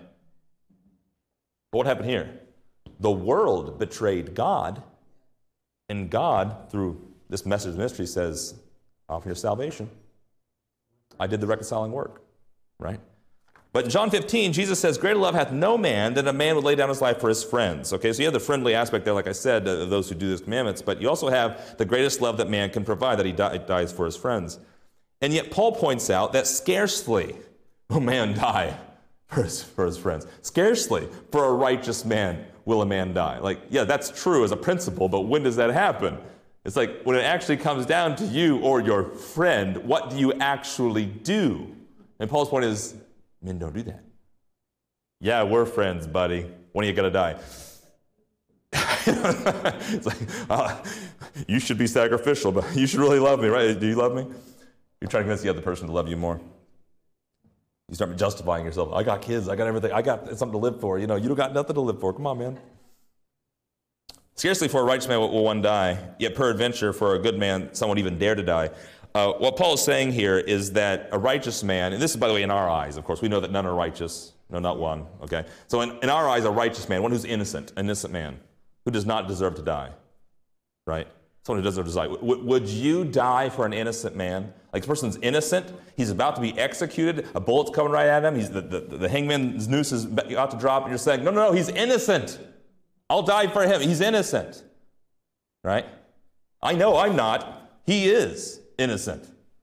But what happened here? The world betrayed God, and God, through this message of mystery, says, offer your salvation. I did the reconciling work, right? But in John 15, Jesus says, greater love hath no man than a man would lay down his life for his friends. Okay, so you have the friendly aspect there, like I said, of those who do his commandments, but you also have the greatest love that man can provide, that he dies for his friends. And yet Paul points out that scarcely will man die for his friends. Scarcely for a righteous man will a man die. That's true as a principle, but when does that happen? It's like when it actually comes down to you or your friend, what do you actually do? And Paul's point is, men don't do that. Yeah, we're friends, buddy. When are you going to die? It's like, you should be sacrificial, but you should really love me, right? Do you love me? You're trying to convince the other person to love you more. You start justifying yourself. I got kids. I got everything. I got something to live for. You don't got nothing to live for. Come on, man. Scarcely for a righteous man will one die, yet peradventure for a good man someone even dare to die. What Paul is saying here is that a righteous man, and this is, by the way, in our eyes, of course, we know that none are righteous. No, not one. Okay? So in our eyes, a righteous man, one who's innocent, an innocent man, who does not deserve to die, right? Someone who doesn't deserve to die. Would you die for an innocent man? Like, this person's innocent. He's about to be executed. A bullet's coming right at him. The hangman's noose is about to drop, and you're saying, no, he's innocent. I'll die for him. He's innocent, right? I know I'm not. He is innocent.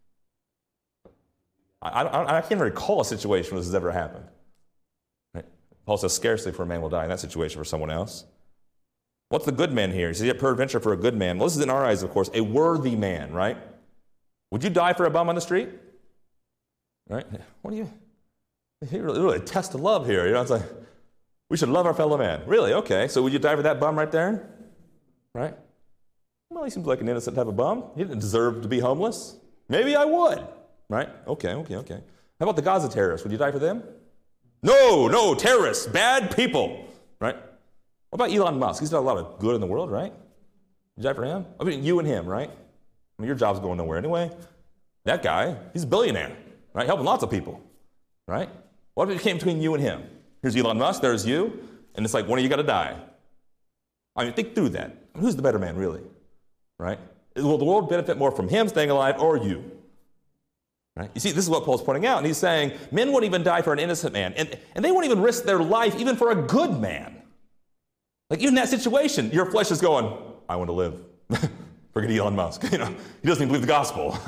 I can't recall a situation where this has ever happened. Right? Paul says, scarcely for a man will die in that situation for someone else. What's the good man here? He says, yet peradventure for a good man. Well, this is in our eyes, of course, a worthy man, right? Would you die for a bum on the street? Right? What do you really a test of love here? It's like, we should love our fellow man. Really? Okay. So would you die for that bum right there? Right? Well, he seems like an innocent type of bum. He didn't deserve to be homeless. Maybe I would. Right? Okay. How about the Gaza terrorists? Would you die for them? No, terrorists, bad people. Right? What about Elon Musk? He's done a lot of good in the world, right? Would you die for him? I mean, you and him, right? I mean, your job's going nowhere anyway. That guy, he's a billionaire, right? Helping lots of people, right? What if it came between you and him? Here's Elon Musk, there's you, and it's like, one of you got to die. I mean, think through that. Who's the better man, really? Right? Will the world benefit more from him staying alive or you? Right? You see, this is what Paul's pointing out, and he's saying, men won't even die for an innocent man, and they won't even risk their life even for a good man. Like, even in that situation, your flesh is going, I want to live. Forget Elon Musk. He doesn't even believe the gospel.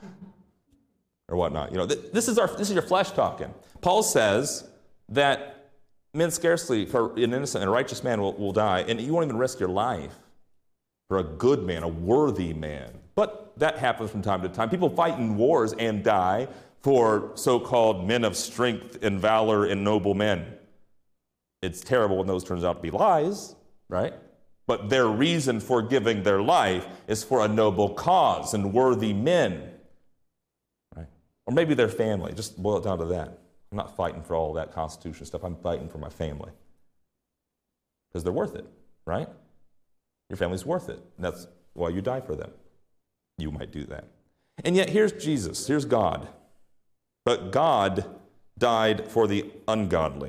Or whatnot. This is your flesh talking. Paul says that men scarcely, for an innocent and a righteous man will die, and you won't even risk your life for a good man, a worthy man. But that happens from time to time. People fight in wars and die for so-called men of strength and valor and noble men. It's terrible when those turns out to be lies, right? But their reason for giving their life is for a noble cause and worthy men, right? Or maybe their family. Just boil it down to that. I'm not fighting for all that Constitution stuff. I'm fighting for my family. Because they're worth it, right? Your family's worth it. And that's why you die for them. You might do that. And yet here's Jesus. Here's God. But God died for the ungodly.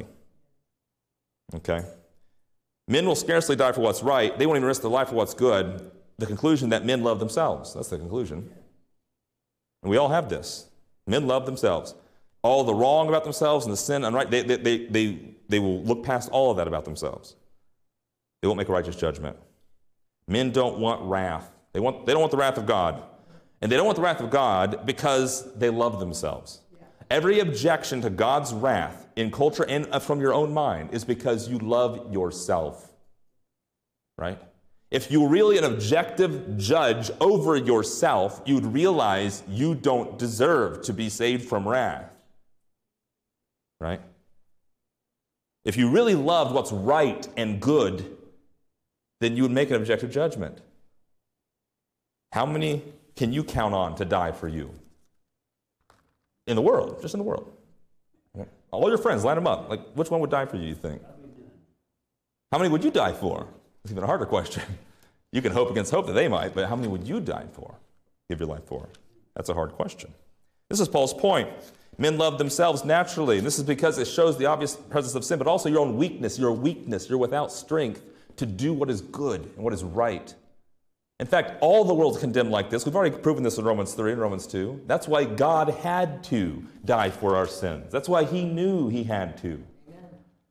Okay? Men will scarcely die for what's right. They won't even risk their life for what's good. The conclusion that men love themselves. That's the conclusion. And we all have this. Men love themselves. All the wrong about themselves and the sin and right, they will look past all of that about themselves. They won't make a righteous judgment. Men don't want wrath. They don't want the wrath of God. And they don't want the wrath of God because they love themselves. Every objection to God's wrath in culture and from your own mind is because you love yourself, right? If you were really an objective judge over yourself, you'd realize you don't deserve to be saved from wrath, right? If you really loved what's right and good, then you would make an objective judgment. How many can you count on to die for you? In the world, just in the world. All your friends, line them up. Like, which one would die for you, you think? How many would you die for? It's even a harder question. You can hope against hope that they might, but how many would you die for? Give your life for? That's a hard question. This is Paul's point. Men love themselves naturally, and this is because it shows the obvious presence of sin, but also your own weakness. You're a weakness. You're without strength to do what is good and what is right. In fact, all the world's condemned like this. We've already proven this in Romans 3 and Romans 2. That's why God had to die for our sins. That's why he knew he had to. Amen.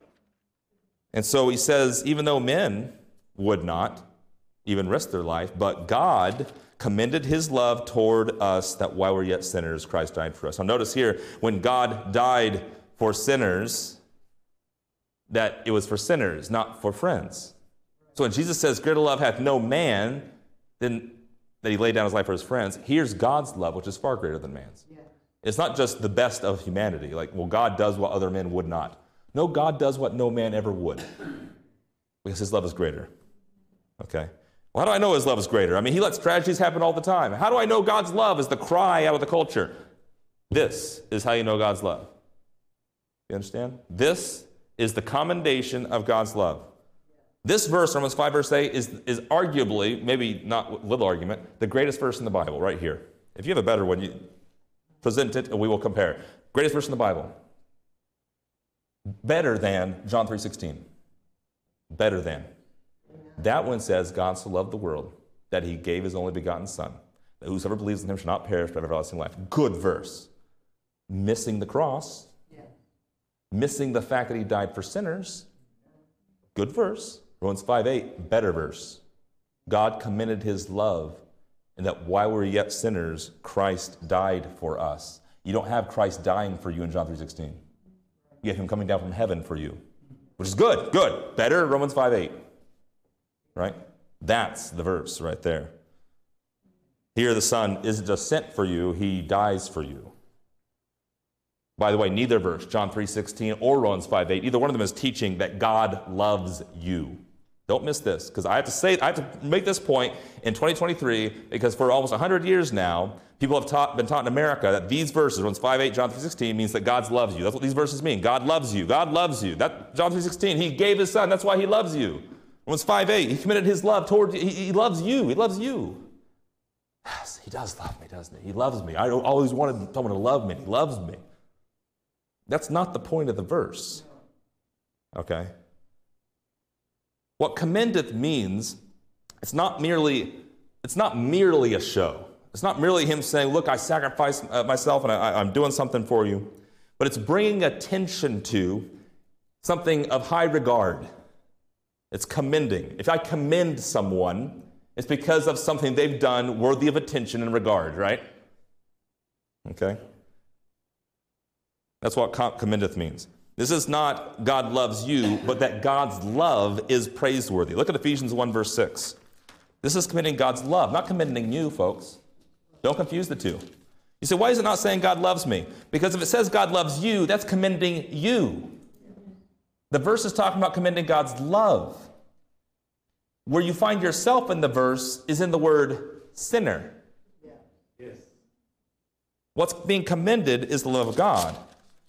And so he says, even though men would not even risk their life, but God commended his love toward us that while we're yet sinners, Christ died for us. Now notice here, when God died for sinners, that it was for sinners, not for friends. So when Jesus says, greater love hath no man than that he laid down his life for his friends, here's God's love, which is far greater than man's. Yeah. It's not just the best of humanity, like, well, God does what other men would not. No, God does what no man ever would, because his love is greater. Okay. Well, how do I know his love is greater? I mean, he lets tragedies happen all the time. How do I know God's love is the cry out of the culture? This is how you know God's love. You understand? This is the commendation of God's love. This verse, Romans 5, verse 8, is arguably, maybe not little argument, the greatest verse in the Bible right here. If you have a better one, you present it and we will compare. Greatest verse in the Bible. Better than John 3:16. Better than. That one says, God so loved the world that he gave his only begotten Son, that whosoever believes in him shall not perish but have everlasting life. Good verse. Missing the cross. Yeah. Missing the fact that he died for sinners. Good verse. Romans 5:8, better verse. God commended his love in that while we were yet sinners, Christ died for us. You don't have Christ dying for you in John 3:16. You have him coming down from heaven for you, which is good, good. Better, Romans 5:8. Right? That's the verse right there. Here the Son isn't just sent for you, he dies for you. By the way, neither verse, John 3:16 or Romans 5:8, either one of them is teaching that God loves you. Don't miss this, because I have to make this point in 2023, because for almost 100 years now, people have been taught in America that these verses, Romans 5:8, John 3:16, means that God loves you. That's what these verses mean. God loves you. God loves you. That John 3:16, he gave his Son. That's why he loves you. Romans 5:8, he committed his love toward you. He loves you. He loves you. Yes, he does love me, doesn't he? He loves me. I always wanted someone to love me. He loves me. That's not the point of the verse. Okay? What commendeth means, it's not merely a show. It's not merely him saying, look, I sacrificed myself and I'm doing something for you. But it's bringing attention to something of high regard. It's commending. If I commend someone, it's because of something they've done worthy of attention and regard, right? Okay? That's what commendeth means. This is not God loves you, but that God's love is praiseworthy. Look at Ephesians 1, verse 6. This is commending God's love, not commending you, folks. Don't confuse the two. You say, why is it not saying God loves me? Because if it says God loves you, that's commending you. The verse is talking about commending God's love. Where you find yourself in the verse is in the word sinner. Yeah. Yes. What's being commended is the love of God.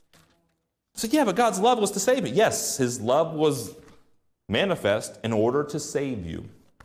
So yeah, but God's love was to save you. Yes, his love was manifest in order to save you.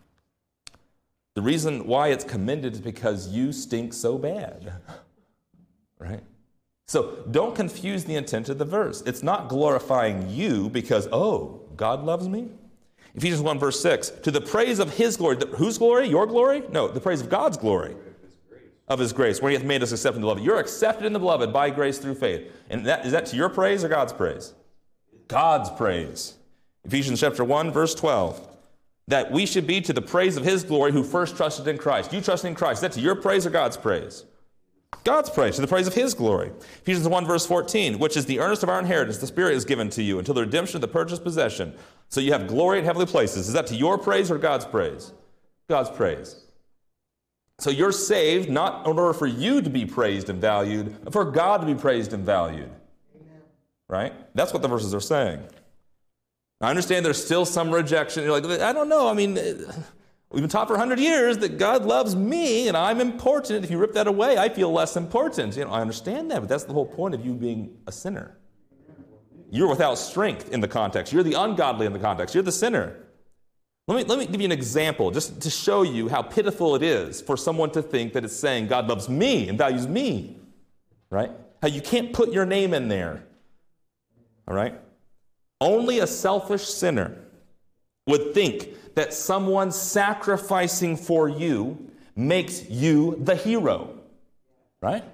The reason why it's commended is because you stink so bad. Right? So don't confuse the intent of the verse. It's not glorifying you because, oh, God loves me. Ephesians 1, verse 6, to the praise of his glory. Whose glory? Your glory? No, the praise of God's glory. Of his grace, where he hath made us accepted in the beloved. You're accepted in the beloved by grace through faith. And is that to your praise or God's praise? God's praise. Ephesians chapter 1, verse 12. That we should be to the praise of his glory who first trusted in Christ. You trusted in Christ. Is that to your praise or God's praise? God's praise, to the praise of his glory. Ephesians 1, verse 14, which is the earnest of our inheritance. The Spirit is given to you until the redemption of the purchased possession. So you have glory in heavenly places. Is that to your praise or God's praise? God's praise. So you're saved not in order for you to be praised and valued, but for God to be praised and valued. Amen. Right? That's what the verses are saying. I understand there's still some rejection. You're like, I don't know. I mean, we've been taught for 100 years that God loves me and I'm important. If you rip that away, I feel less important. I understand that, but that's the whole point of you being a sinner. You're without strength in the context. You're the ungodly in the context. You're the sinner. Let me give you an example just to show you how pitiful it is for someone to think that it's saying God loves me and values me, right? How you can't put your name in there, all right? Only a selfish sinner would think that someone sacrificing for you makes you the hero, right?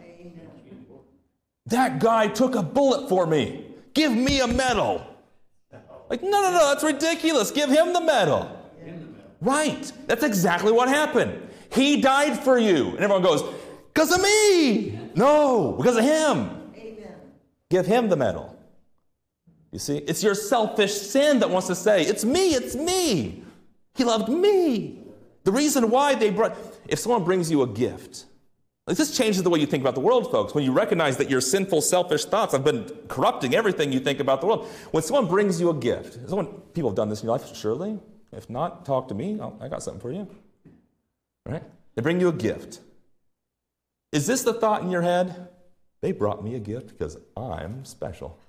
That guy took a bullet for me. Give me a medal. Like, no, that's ridiculous. Give him the medal. Right. That's exactly what happened. He died for you. And everyone goes, because of me. No, because of him. Amen. Give him the medal. You see, it's your selfish sin that wants to say, it's me, it's me. He loved me. The reason why if someone brings you a gift, like this changes the way you think about the world, folks. When you recognize that your sinful, selfish thoughts have been corrupting everything you think about the world. When someone brings you a gift, people have done this in your life, surely. If not, talk to me. I got something for you. Right? They bring you a gift. Is this the thought in your head? They brought me a gift because I'm special.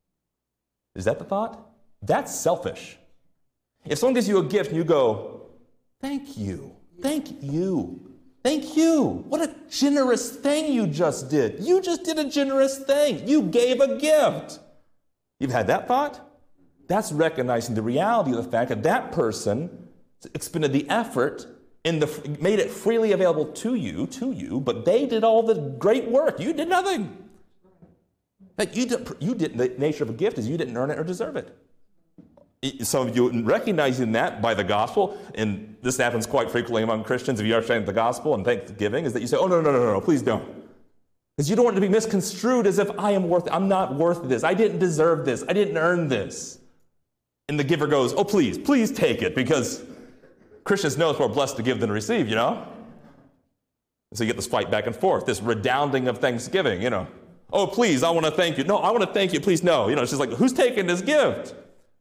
Is that the thought? That's selfish. If someone gives you a gift and you go, thank you, thank you, thank you. What a generous thing you just did. You just did a generous thing. You gave a gift. You've had that thought? That's recognizing the reality of the fact that that person expended the effort and made it freely available to you, but they did all the great work. You did nothing. Like you did. The nature of a gift is you didn't earn it or deserve it. Some of you recognizing that by the gospel, and this happens quite frequently among Christians if you understand the gospel and thanksgiving, is that you say, oh, no, please don't. Because you don't want it to be misconstrued as if I'm not worth this. I didn't deserve this. I didn't earn this. And the giver goes, oh, please take it, because Christians know it's more blessed to give than to receive, you know? So you get this fight back and forth, this redounding of thanksgiving, you know. Oh, please, I want to thank you. No, I want to thank you. Please, no. You know, it's just like, who's taking this gift?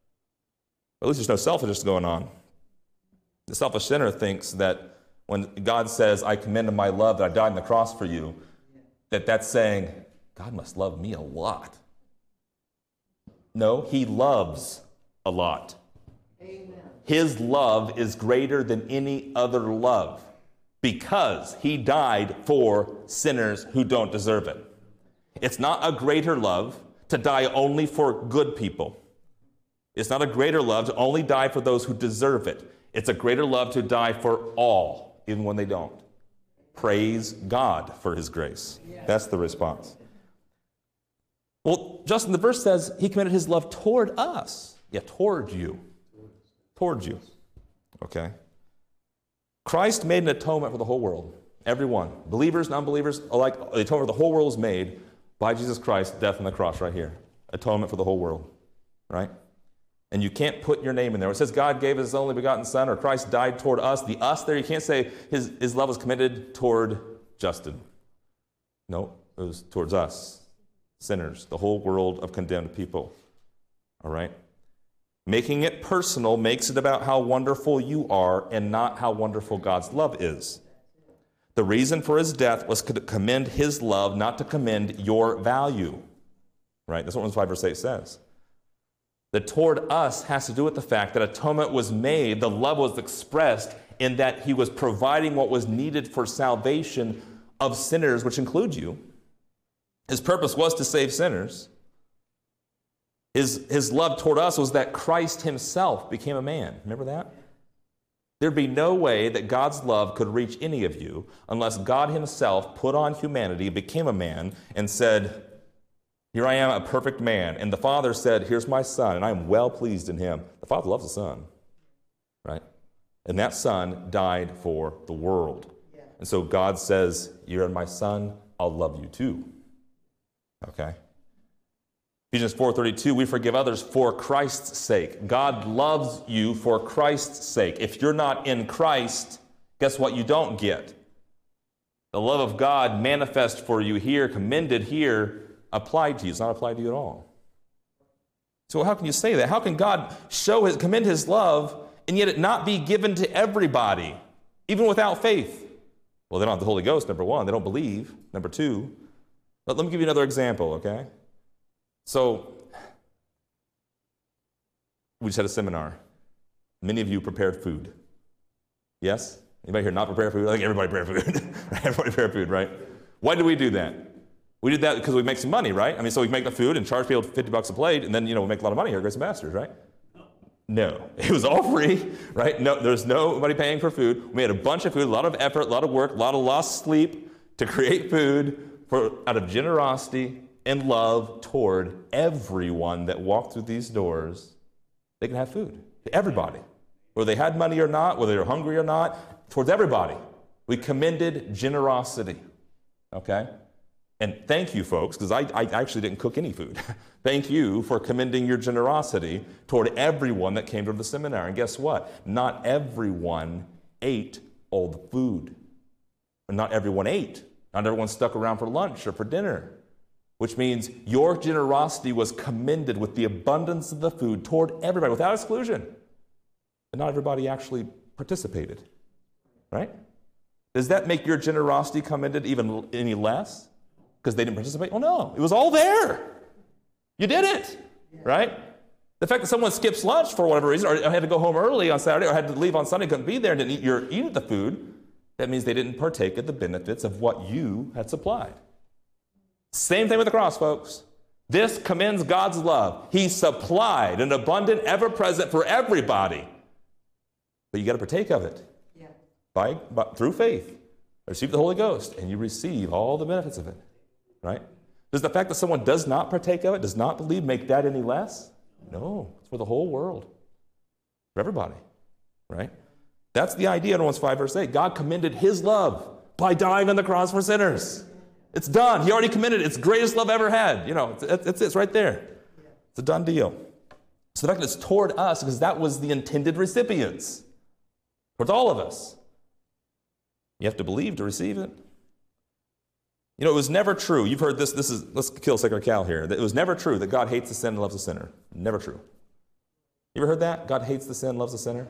At least there's no selfishness going on. The selfish sinner thinks that when God says, I commend to my love that I died on the cross for you, that's saying, God must love me a lot. No, he loves a lot. Amen. His love is greater than any other love because he died for sinners who don't deserve it. It's not a greater love to die only for good people. It's not a greater love to only die for those who deserve it. It's a greater love to die for all, even when they don't. Praise God for his grace. That's the response. Well, Justin, the verse says he commended his love toward us. Yeah, toward you. Toward you. Okay. Christ made an atonement for the whole world. Everyone. Believers, non-believers, alike. The atonement for the whole world is made by Jesus Christ, death on the cross right here. Atonement for the whole world. Right? And you can't put your name in there. It says God gave his only begotten Son, or Christ died toward us. The us there, you can't say his love was committed toward Justin. No, it was towards us, sinners, the whole world of condemned people. All right? Making it personal makes it about how wonderful you are and not how wonderful God's love is. The reason for his death was to commend his love, not to commend your value. Right? That's what Romans 5 verse 8 says. That toward us has to do with the fact that atonement was made, the love was expressed in that he was providing what was needed for salvation of sinners, which include you. His purpose was to save sinners. His love toward us was that Christ himself became a man. Remember that? There'd be no way that God's love could reach any of you unless God himself put on humanity, became a man, and said, here I am, a perfect man. And the Father said, here's my Son, and I am well pleased in him. The Father loves the Son, right? And that Son died for the world. Yeah. And so God says, you're my Son, I'll love you too. Okay? Ephesians 4:32, we forgive others for Christ's sake. God loves you for Christ's sake. If you're not in Christ, guess what you don't get? The love of God manifest for you here, commended here, applied to you. It's not applied to you at all. So how can you say that? How can God commend his love and yet it not be given to everybody, even without faith? Well, they don't have the Holy Ghost, number one. They don't believe, number two. But let me give you another example, okay? So we just had a seminar. Many of you prepared food. Yes? Anybody here not prepare food? I think everybody prepared food. Everybody prepared food, right? Why did we do that? We did that because we make some money, right? I mean, so we make the food and charge people $50 a plate, and then, we make a lot of money here at Grace Ambassadors, right? No. It was all free, right? No, there's nobody paying for food. We made a bunch of food, a lot of effort, a lot of work, a lot of lost sleep to create food out of generosity and love toward everyone that walked through these doors. They can have food. Everybody. Whether they had money or not, whether they were hungry or not, towards everybody. We commended generosity, okay? And thank you, folks, because I actually didn't cook any food. Thank you for commending your generosity toward everyone that came to the seminar. And guess what? Not everyone ate all the food. And not everyone ate. Not everyone stuck around for lunch or for dinner. Which means your generosity was commended with the abundance of the food toward everybody without exclusion. but not everybody actually participated, right? Does that make your generosity commended even any less because they didn't participate? Well, no, it was all there. You did it, right? The fact that someone skips lunch for whatever reason, or had to go home early on Saturday, or had to leave on Sunday, couldn't be there, and didn't eat the food, that means they didn't partake of the benefits of what you had supplied. Same thing with the cross, folks. This commends God's love. He supplied an abundant, ever-present for everybody. But you got to partake of it through faith. Receive the Holy Ghost, and you receive all the benefits of it, right? Does the fact that someone does not partake of it, does not believe, make that any less? No, it's for the whole world, for everybody, right? That's the idea in Romans 5, verse 8. God commended his love by dying on the cross for sinners. It's done. He already commended it. It's the greatest love ever had. You know, it's right there. It's a done deal. So the fact that it's toward us, because that was the intended recipients, towards all of us. You have to believe to receive it. You know, it was never true. You've heard this. Let's kill secular Cal here. It was never true that God hates the sin and loves the sinner. Never true. You ever heard that? God hates the sin, loves the sinner?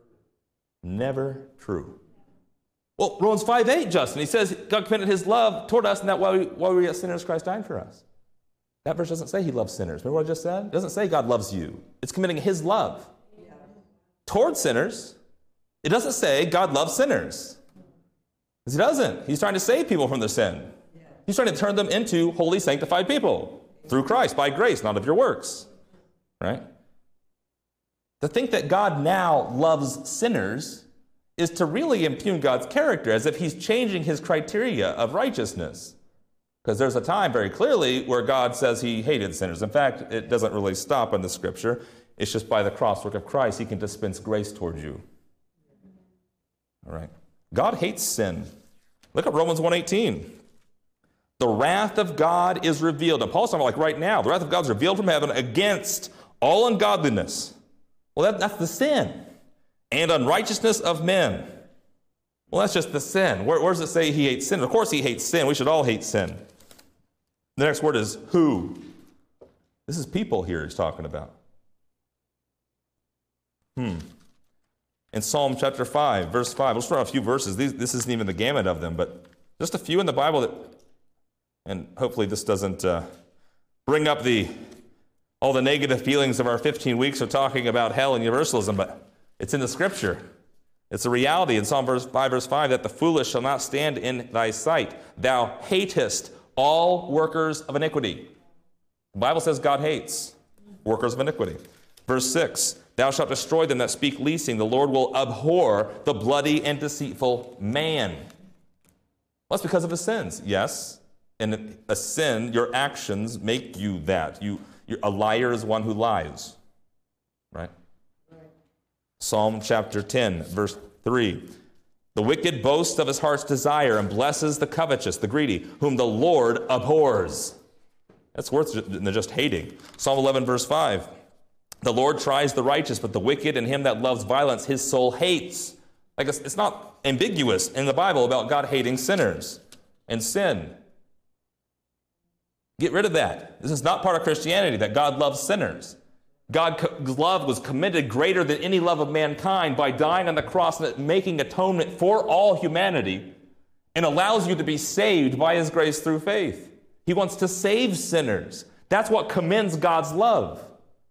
Never true. Well, Romans 5:8, Justin, he says God commended his love toward us, and that while we were yet sinners, Christ died for us. That verse doesn't say he loves sinners. Remember what I just said? It doesn't say God loves you. It's commending his love toward sinners. It doesn't say God loves sinners. Because he doesn't. He's trying to save people from their sin. He's trying to turn them into holy, sanctified people through Christ, by grace, not of your works. Right? To think that God now loves sinners is to really impugn God's character, as if he's changing his criteria of righteousness. Because there's a time very clearly where God says he hated sinners. In fact, it doesn't really stop in the scripture. It's just by the cross work of Christ, he can dispense grace toward you. All right. God hates sin. Look at Romans 1:18. The wrath of God is revealed. And Paul's talking about like right now. The wrath of God is revealed from heaven against all ungodliness. Well, that's the sin. And unrighteousness of men. Well, that's just the sin. Where does it say he hates sin? Of course he hates sin. We should all hate sin. The next word is who. This is people here he's talking about. In Psalm chapter 5, verse 5, let's run a few verses. This isn't even the gamut of them, but just a few in the Bible that, and hopefully this doesn't bring up all the negative feelings of our 15 weeks of talking about hell and universalism, but it's in the scripture. It's a reality in Psalm 5, verse 5, that the foolish shall not stand in thy sight. Thou hatest all workers of iniquity. The Bible says God hates workers of iniquity. Verse 6, thou shalt destroy them that speak leasing. The Lord will abhor the bloody and deceitful man. Well, that's because of his sins. Yes, and a sin, your actions make you that. A liar is one who lies. Right? Psalm chapter 10, verse 3. The wicked boasts of his heart's desire and blesses the covetous, the greedy, whom the Lord abhors. That's worse than just hating. Psalm 11, verse 5. The Lord tries the righteous, but the wicked and him that loves violence, his soul hates. Like it's not ambiguous in the Bible about God hating sinners and sin. Get rid of that. This is not part of Christianity, that God loves sinners. God's love was commended greater than any love of mankind by dying on the cross and making atonement for all humanity, and allows you to be saved by his grace through faith. He wants to save sinners. That's what commends God's love.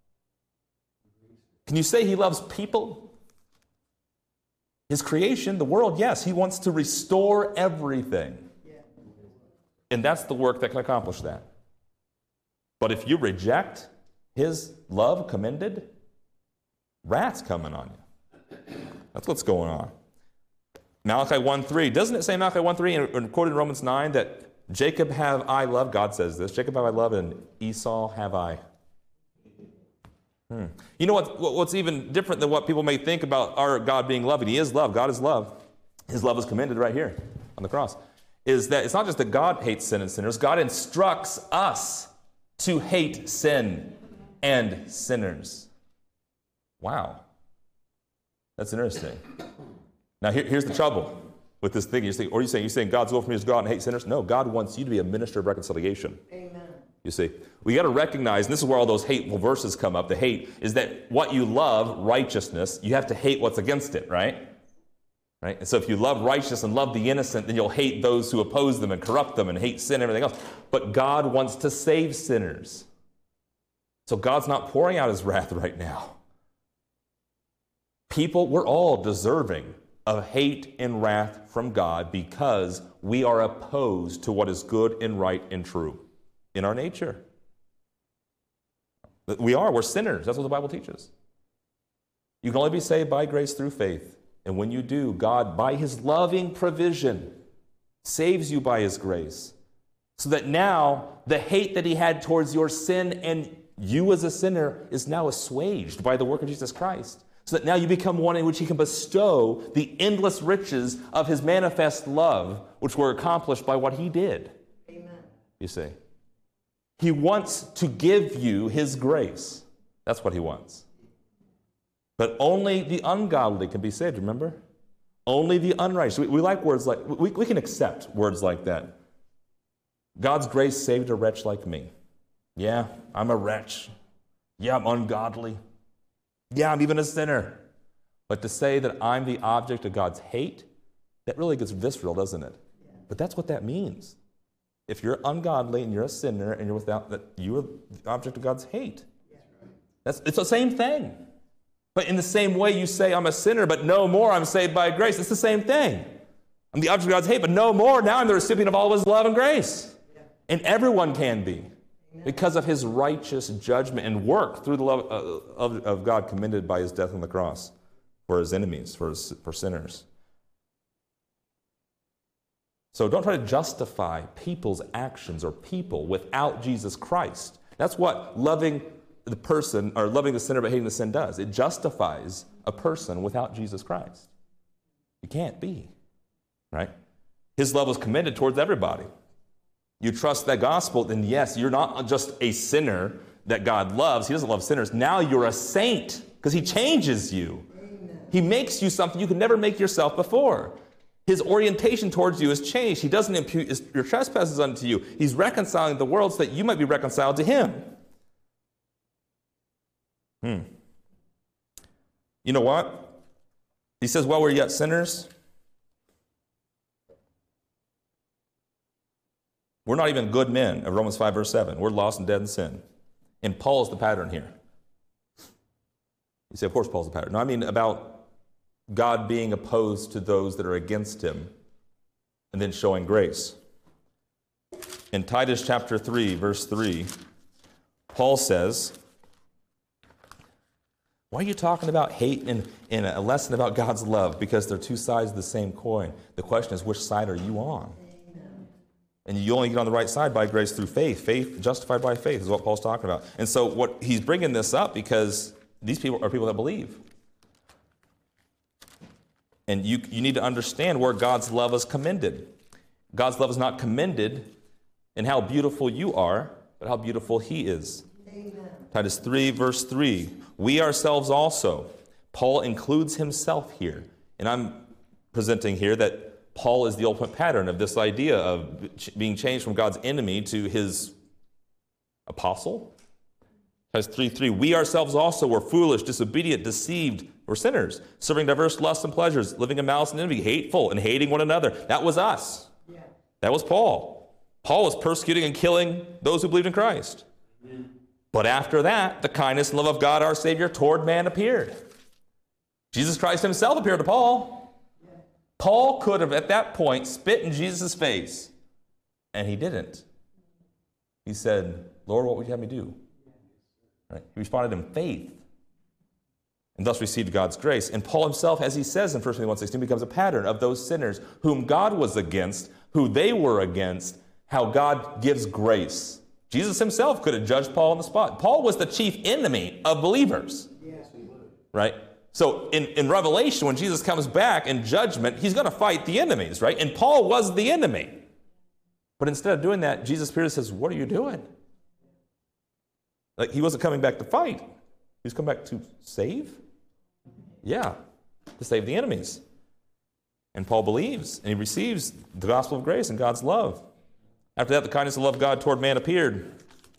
Can you say he loves people? His creation, the world, yes. He wants to restore everything. And that's the work that can accomplish that. But if you reject his love commended, wrath's coming on you. That's what's going on. Malachi 1:3. Doesn't it say Malachi 1:3 and quoted in Romans 9 that Jacob have I loved? God says this. Jacob have I loved and Esau have I. You know what's even different than what people may think about our God being loving? He is love. God is love. His love is commended right here on the cross. Is that it's not just that God hates sin and sinners. God instructs us to hate sin and sinners. Wow. That's interesting. Now, here's the trouble with this thing. You're saying God's will for me is to go out and hate sinners? No, God wants you to be a minister of reconciliation. Amen. You see, we got to recognize, and this is where all those hateful verses come up. The hate is that what you love, righteousness, you have to hate what's against it, right? Right? And so if you love righteousness and love the innocent, then you'll hate those who oppose them and corrupt them and hate sin and everything else. But God wants to save sinners. So God's not pouring out his wrath right now. People, we're all deserving of hate and wrath from God because we are opposed to what is good and right and true in our nature. We're sinners. That's what the Bible teaches. You can only be saved by grace through faith. And when you do, God, by his loving provision, saves you by his grace. So that now the hate that he had towards your sin and you as a sinner is now assuaged by the work of Jesus Christ. So that now you become one in which he can bestow the endless riches of his manifest love, which were accomplished by what he did. Amen. You see. He wants to give you his grace. That's what he wants. But only the ungodly can be saved, remember? Only the unrighteous. We like words like, we can accept words like that. God's grace saved a wretch like me. Yeah, I'm a wretch. Yeah, I'm ungodly. Yeah, I'm even a sinner. But to say that I'm the object of God's hate, that really gets visceral, doesn't it? But that's what that means. If you're ungodly and you're a sinner and you're without, that you are the object of God's hate. It's the same thing. But in the same way you say, I'm a sinner, but no more, I'm saved by grace. It's the same thing. I'm the object of God's hate, but no more, now I'm the recipient of all of his love and grace. And everyone can be, because of his righteous judgment and work through the love of God commended by his death on the cross for his enemies, for sinners. So don't try to justify people's actions or people without Jesus Christ. That's what loving the person, or loving the sinner but hating the sin does. It justifies a person without Jesus Christ. You can't be, right? His love was commended towards everybody. You trust that gospel, then yes, you're not just a sinner that God loves. He doesn't love sinners. Now you're a saint because he changes you. Amen. He makes you something you could never make yourself before. His orientation towards you has changed. He doesn't impute your trespasses unto you. He's reconciling the world so that you might be reconciled to him. You know what? He says, while we're yet sinners, we're not even good men, of Romans 5, verse 7. We're lost and dead in sin. And Paul is the pattern here. You say, of course Paul's the pattern. No, I mean about God being opposed to those that are against him and then showing grace. In Titus chapter 3, verse 3, Paul says, why are you talking about hate in a lesson about God's love? Because they're two sides of the same coin. The question is, which side are you on? And you only get on the right side by grace through faith. Faith, justified by faith, is what Paul's talking about. And so what he's bringing this up because these people are people that believe. And you need to understand where God's love is commended. God's love is not commended in how beautiful you are, but how beautiful he is. Amen. Titus 3, verse 3. We ourselves also. Paul includes himself here. And I'm presenting here that Paul is the ultimate pattern of this idea of being changed from God's enemy to his apostle. Titus 3:3, we ourselves also were foolish, disobedient, deceived, were sinners, serving diverse lusts and pleasures, living in malice and envy, hateful and hating one another. That was us. Yeah. That was Paul. Paul was persecuting and killing those who believed in Christ. Amen. But after that, the kindness and love of God our Savior toward man appeared. Jesus Christ himself appeared to Paul. Yeah. Paul could have, at that point, spit in Jesus' face, and he didn't. He said, Lord, what would you have me do? Right? He responded in faith, and thus received God's grace. And Paul himself, as he says in 1 Timothy 1:16, becomes a pattern of those sinners whom God was against, who they were against, how God gives grace. Jesus himself could have judged Paul on the spot. Paul was the chief enemy of believers. Yes, he would. Right? So in Revelation, when Jesus comes back in judgment, he's going to fight the enemies, right? And Paul was the enemy. But instead of doing that, Jesus appears and says, what are you doing? Like, he wasn't coming back to fight. He was coming back to save? Yeah, to save the enemies. And Paul believes, and he receives the gospel of grace and God's love. After that, the kindness and love of God toward man appeared.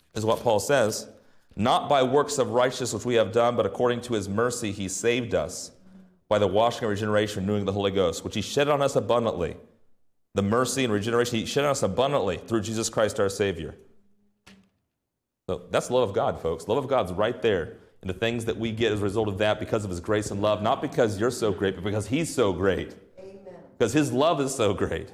is what Paul says. Not by works of righteousness which we have done, but according to his mercy he saved us by the washing of regeneration, renewing the Holy Ghost, which he shed on us abundantly. The mercy and regeneration he shed on us abundantly through Jesus Christ our Savior. So that's the love of God, folks. Love of God's right there. And the things that we get as a result of that because of his grace and love, not because you're so great, but because he's so great. Amen. Because his love is so great.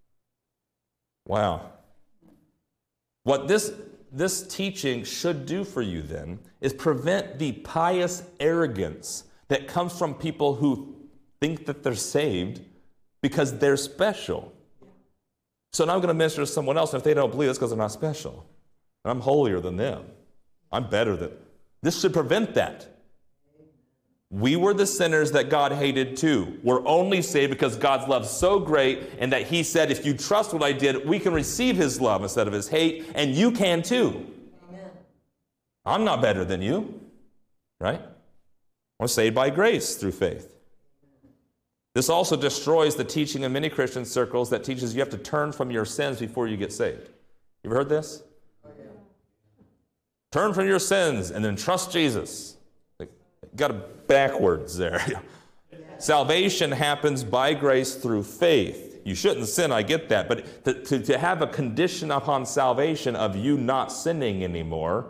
Wow. What this teaching should do for you then is prevent the pious arrogance that comes from people who think that they're saved because they're special. So now I'm going to minister to someone else, and if they don't believe, it's because they're not special. And I'm holier than them. I'm better than... This should prevent that. We were the sinners that God hated too. We're only saved because God's love is so great, and that he said, if you trust what I did, we can receive his love instead of his hate, and you can too. Amen. I'm not better than you, right? I'm saved by grace through faith. This also destroys the teaching in many Christian circles that teaches you have to turn from your sins before you get saved. You ever heard this? Oh, yeah. Turn from your sins and then trust Jesus. Got it backwards there. Salvation happens by grace through faith. You shouldn't sin, I get that. But to have a condition upon salvation of you not sinning anymore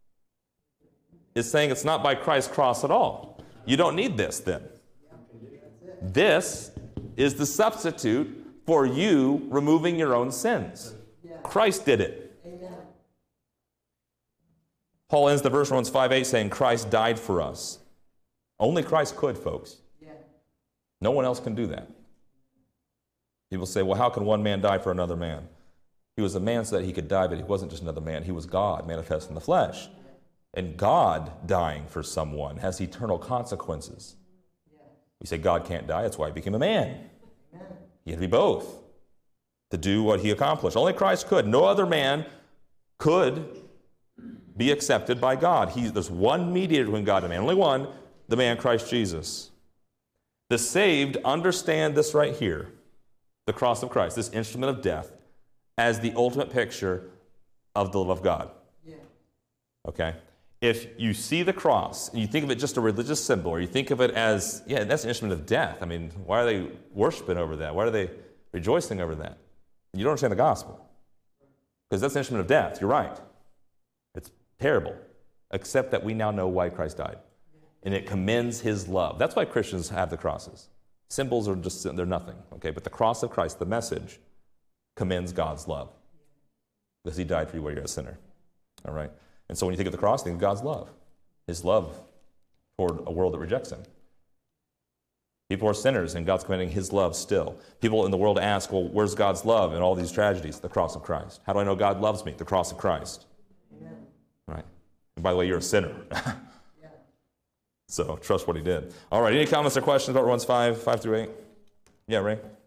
is saying it's not by Christ's cross at all. You don't need this then. This is the substitute for you removing your own sins. Christ did it. Paul ends the verse Romans 5:8 saying Christ died for us. Only Christ could, folks. No one else can do that. People say, well, how can one man die for another man? He was a man so that he could die, but he wasn't just another man. He was God manifest in the flesh. And God dying for someone has eternal consequences. We say God can't die. That's why he became a man. He had to be both to do what he accomplished. Only Christ could. No other man could be accepted by God. There's one mediator between God and man. Only one, the man Christ Jesus. The saved understand this right here, the cross of Christ, this instrument of death, as the ultimate picture of the love of God. Okay? If you see the cross and you think of it just a religious symbol, or you think of it as, yeah, that's an instrument of death. I mean, why are they worshiping over that? Why are they rejoicing over that? You don't understand the gospel. Because that's an instrument of death. You're right. It's terrible. Except that we now know why Christ died. And it commends his love. That's why Christians have the crosses. Symbols are just, they're nothing. Okay, but the cross of Christ, the message, commends God's love. Because he died for you while you're a sinner. All right? And so when you think of the cross, think of God's love. His love toward a world that rejects him. People are sinners, and God's commending his love still. People in the world ask, well, where's God's love in all these tragedies? The cross of Christ. How do I know God loves me? The cross of Christ. Amen. Right? And by the way, you're a sinner. So trust what he did. All right, any comments or questions about Romans 5 through 8? Yeah, Ray?